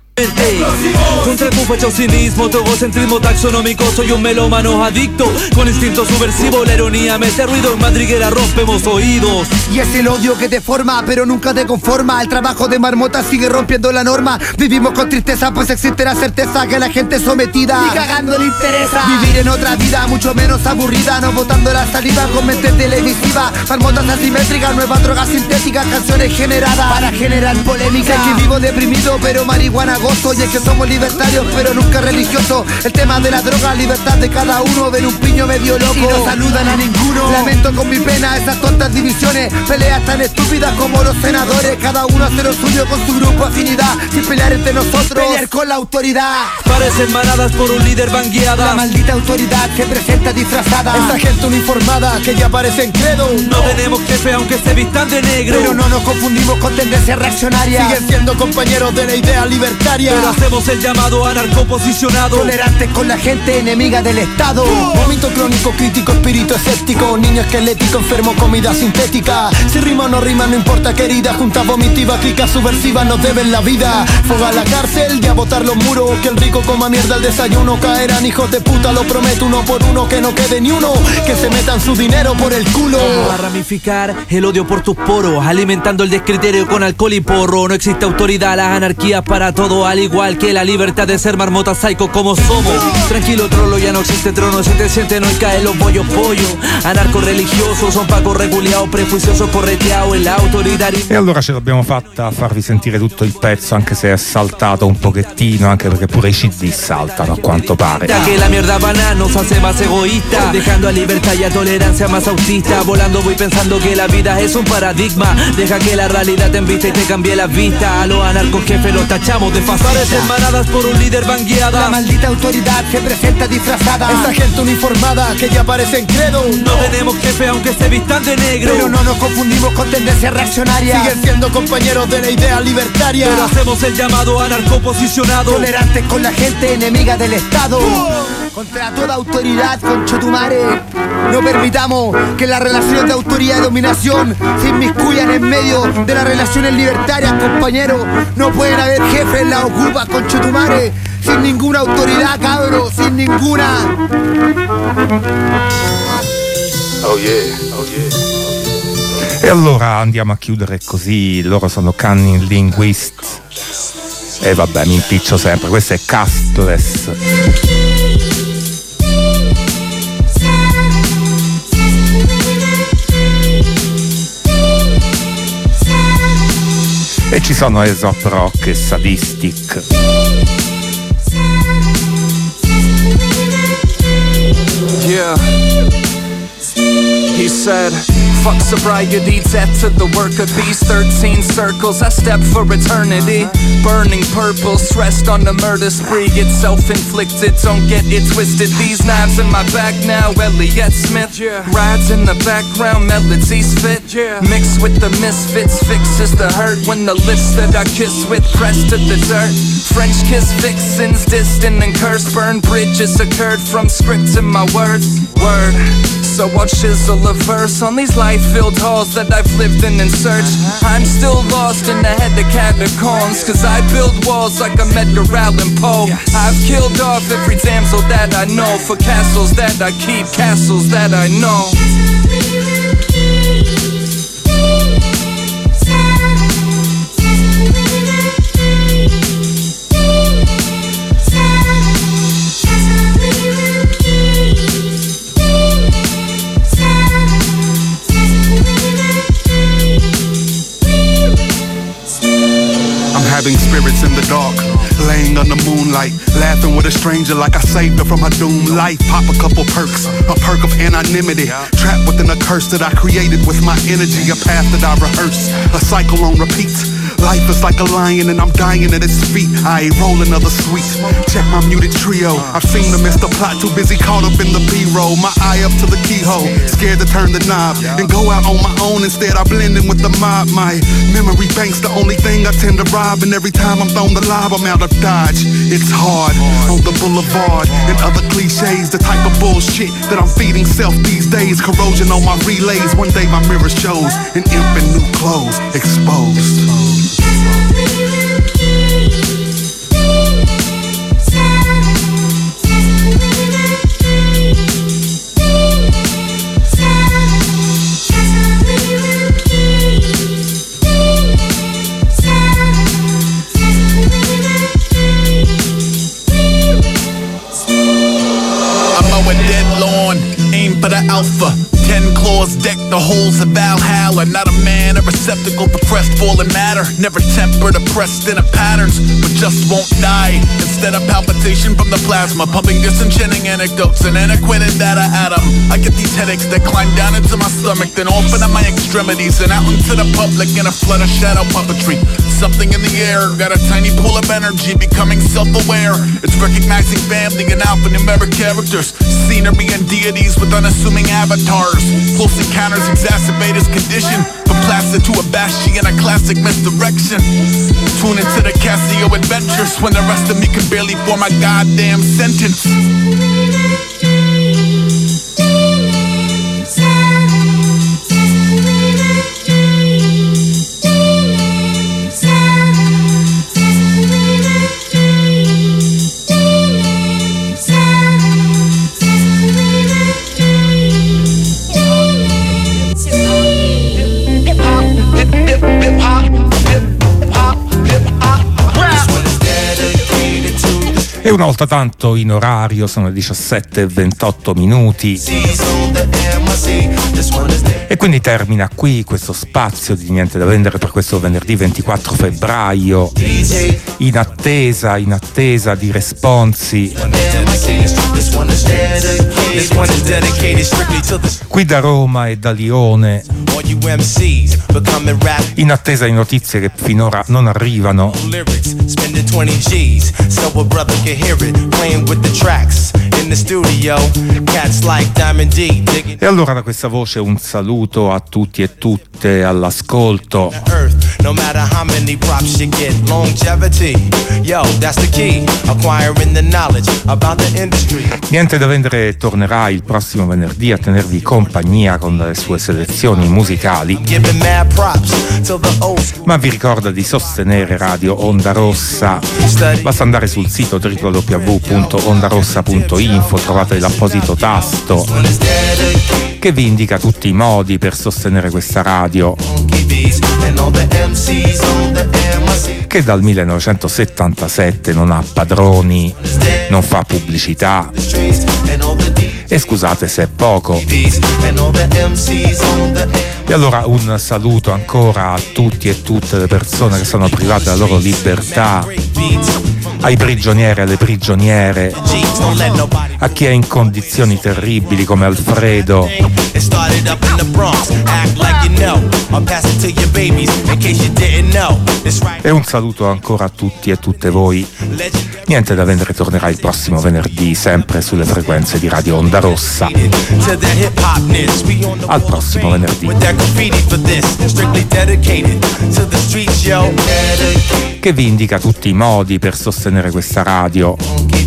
Contra tu fecho cinismo, tu egocentrismo taxonómico. Soy un melómano adicto con instinto subversivo. La ironía mete ruido, en madriguera rompemos oídos. Y es el odio que te forma, pero nunca te conforma. El trabajo de marmota sigue rompiendo la norma. Vivimos con tristeza, pues existe la certeza que la gente es sometida y cagando le interesa vivir en otra vida, mucho menos aburrida. No botando la saliva con mente televisiva. Marmotas asimétricas, nuevas drogas sintéticas. Canciones generadas para generar polémica. Sé que vivo deprimido, pero marihuana gozo. Y es que somos libertarios, pero nunca religiosos. El tema de la droga, libertad de cada uno. Ven un piño medio loco y no saludan a ninguno. Lamento con mi pena esas tontas divisiones. Peleas tan estúpidas como los senadores. Cada uno hace lo suyo con su grupo afinidad. Sin pelear entre nosotros, pelear con la autoridad. Parecen manadas por un líder bangueada. La maldita autoridad se presenta disfrazada. Esa gente uniformada que ya parece en credo. No tenemos jefe aunque se vistan de negro. Pero no nos confundimos con tendencias reaccionarias. Siguen siendo compañeros de la idea libertaria. Pero hacemos el llamado anarcoposicionado. Tolerantes con la gente enemiga del Estado. Vómito crónico, crítico, espíritu escéptico. Niño esquelético, enfermo, comida sintética. Si rima o no rima, no importa querida. Junta vomitiva, clica subversiva, nos deben la vida. Fuga a la cárcel y a botar los muros. Que el rico coma mierda al desayuno. Caerán hijos de puta, lo prometo uno por uno. Que no quede ni uno, que se metan su dinero por el culo. Vamos a ramificar el odio por tus poros, alimentando el descriterio con alcohol y porro. No existe autoridad, las anarquías para todo, al igual que la libertad de ser marmota psycho como somos. Tranquilo trolo, ya no existe trono. Si te sientes no y caen los bollos pollo. Anarco religioso, son pacos reculeados, prejuiciosos correteados en la autorità. E allora ce l'abbiamo fatta a farvi sentire tutto il pezzo, anche se è saltato un pochettino, anche perché pure i C D saltano a quanto pare. Ya que la mierda banana nos hace más egoísta, dejando a libertad y a tolerancia más autista. Volando voy pensando que la vida es un paradigma. Deja que la realidad te invite y te cambie la vista. A los anarcos jefes los tachamos de fascistas. Parecen manadas por un líder bangueada. La maldita autoridad se presenta disfrazada. Esa gente uniformada que ya parece en credo. No tenemos jefe aunque se vistan de negro. Pero no nos confundimos con tendencias reaccionarias. Siguen siendo compañeros de la idea libertaria. Pero hacemos el llamado anarcoposicionado. Tolerantes con la gente enemiga del Estado. Contra toda autoridad, conchetumare. No permitamos que las relaciones de autoridad y dominación se inmiscuyan en medio de las relaciones libertarias, compañeros. No pueden haber jefes en la ocupa, conchetumare. Sin ninguna autoridad, cabro, sin ninguna. Oh yeah, oh yeah. E allora andiamo a chiudere così. Loro sono Cunning Linguist. E vabbè, mi impiccio sempre. Questo è Castless. E ci sono Aesop Rock e Sadistic. Yeah. He said, fuck sobriety, death to the work of these thirteen circles. I step for eternity. Burning purple, stressed on the murder spree. It's self-inflicted, don't get it twisted. These knives in my back now, Elliot Smith. Rides in the background, melodies fit. Mixed with the misfits, fixes the hurt. When the lips that I kiss with press to the dirt. French kiss vixens, distant and curse. Burn bridges occurred from scripts in my words. Word. So I'll chisel a verse on these light-filled halls that I've lived in and searched. I'm still lost in the head of catacombs, cause I build walls like I'm Edgar Allan Poe. I've killed off every damsel that I know for castles that I keep, castles that I know. Dealing with a stranger like I saved her from her doomed life. Pop a couple perks, a perk of anonymity. Trapped within a curse that I created with my energy. A path that I rehearse, a cycle on repeat. Life is like a lion and I'm dying at its feet. I roll another sweet. Check my muted trio. I've seen the miss the plot, too busy caught up in the B-roll. My eye up to the keyhole, scared to turn the knob and go out on my own. Instead I blend in with the mob. My memory bank's the only thing I tend to rob, and every time I'm thrown the lob, I'm out of dodge. It's hard on the boulevard and other cliches, the type of bullshit that I'm feeding self these days. Corrosion on my relays. One day my mirror shows an imp in new clothes, exposed. For the alpha, ten claws deck the holes of Valhalla. Not a man, a receptacle for pressed fallen matter. Never tempered, oppressed in a patterns, but just won't die. Instead of palpitation from the plasma, pumping disenchanting anecdotes and antiquated data at 'em. I get these headaches that climb down into my stomach, then off into my extremities and out into the public in a flood of shadow puppetry. Something in the air, got a tiny pool of energy, becoming self-aware. It's recognizing family and alphanumeric characters, scenery and deities with unassuming avatars. Close encounters exacerbate his condition, from placid to a bashy and a classic misdirection. Tune into the Casio adventures when the rest of me can barely form a goddamn sentence. E una volta tanto in orario sono le diciassette e ventotto minuti e quindi termina qui questo spazio di Niente da Vendere per questo venerdì ventiquattro febbraio, in attesa, in attesa di responsi qui da Roma e da Lione, in attesa di notizie che finora non arrivano. E allora da questa voce un saluto a tutti e tutte all'ascolto. Niente da Vendere tornerà il prossimo venerdì a tenervi compagnia con le sue selezioni musicali, ma vi ricorda di sostenere Radio Onda Rossa. Basta andare sul sito w w w punto ondarossa punto info, trovate l'apposito tasto che vi indica tutti i modi per sostenere questa radio, che dal millenovecentosettantasette non ha padroni, non fa pubblicità e scusate se è poco. E allora un saluto ancora a tutti e tutte le persone che sono private della loro libertà, ai prigionieri e alle prigioniere, a chi è in condizioni terribili come Alfredo, e un saluto ancora a tutti e tutte voi. Niente da Vendere tornerà il prossimo venerdì sempre sulle frequenze di Radio Onda Rossa. Al prossimo venerdì, che vi indica tutti i modi per sostenere questa radio,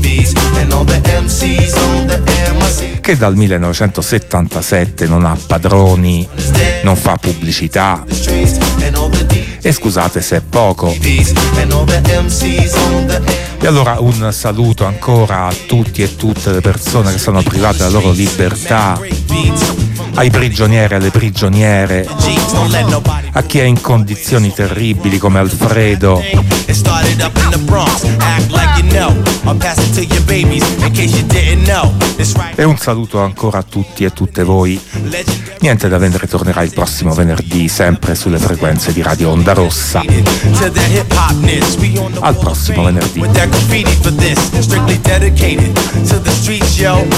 che dal millenovecentosettantasette non ha padroni, non fa pubblicità e scusate se è poco. E allora un saluto ancora a tutti e tutte le persone che sono private della loro libertà, ai prigionieri e alle prigioniere, a chi è in condizioni terribili come Alfredo, e un saluto ancora a tutti e tutte voi. Niente da vendere, tornerà il prossimo venerdì sempre sulle frequenze di Radio Onda Rossa. Al prossimo venerdì.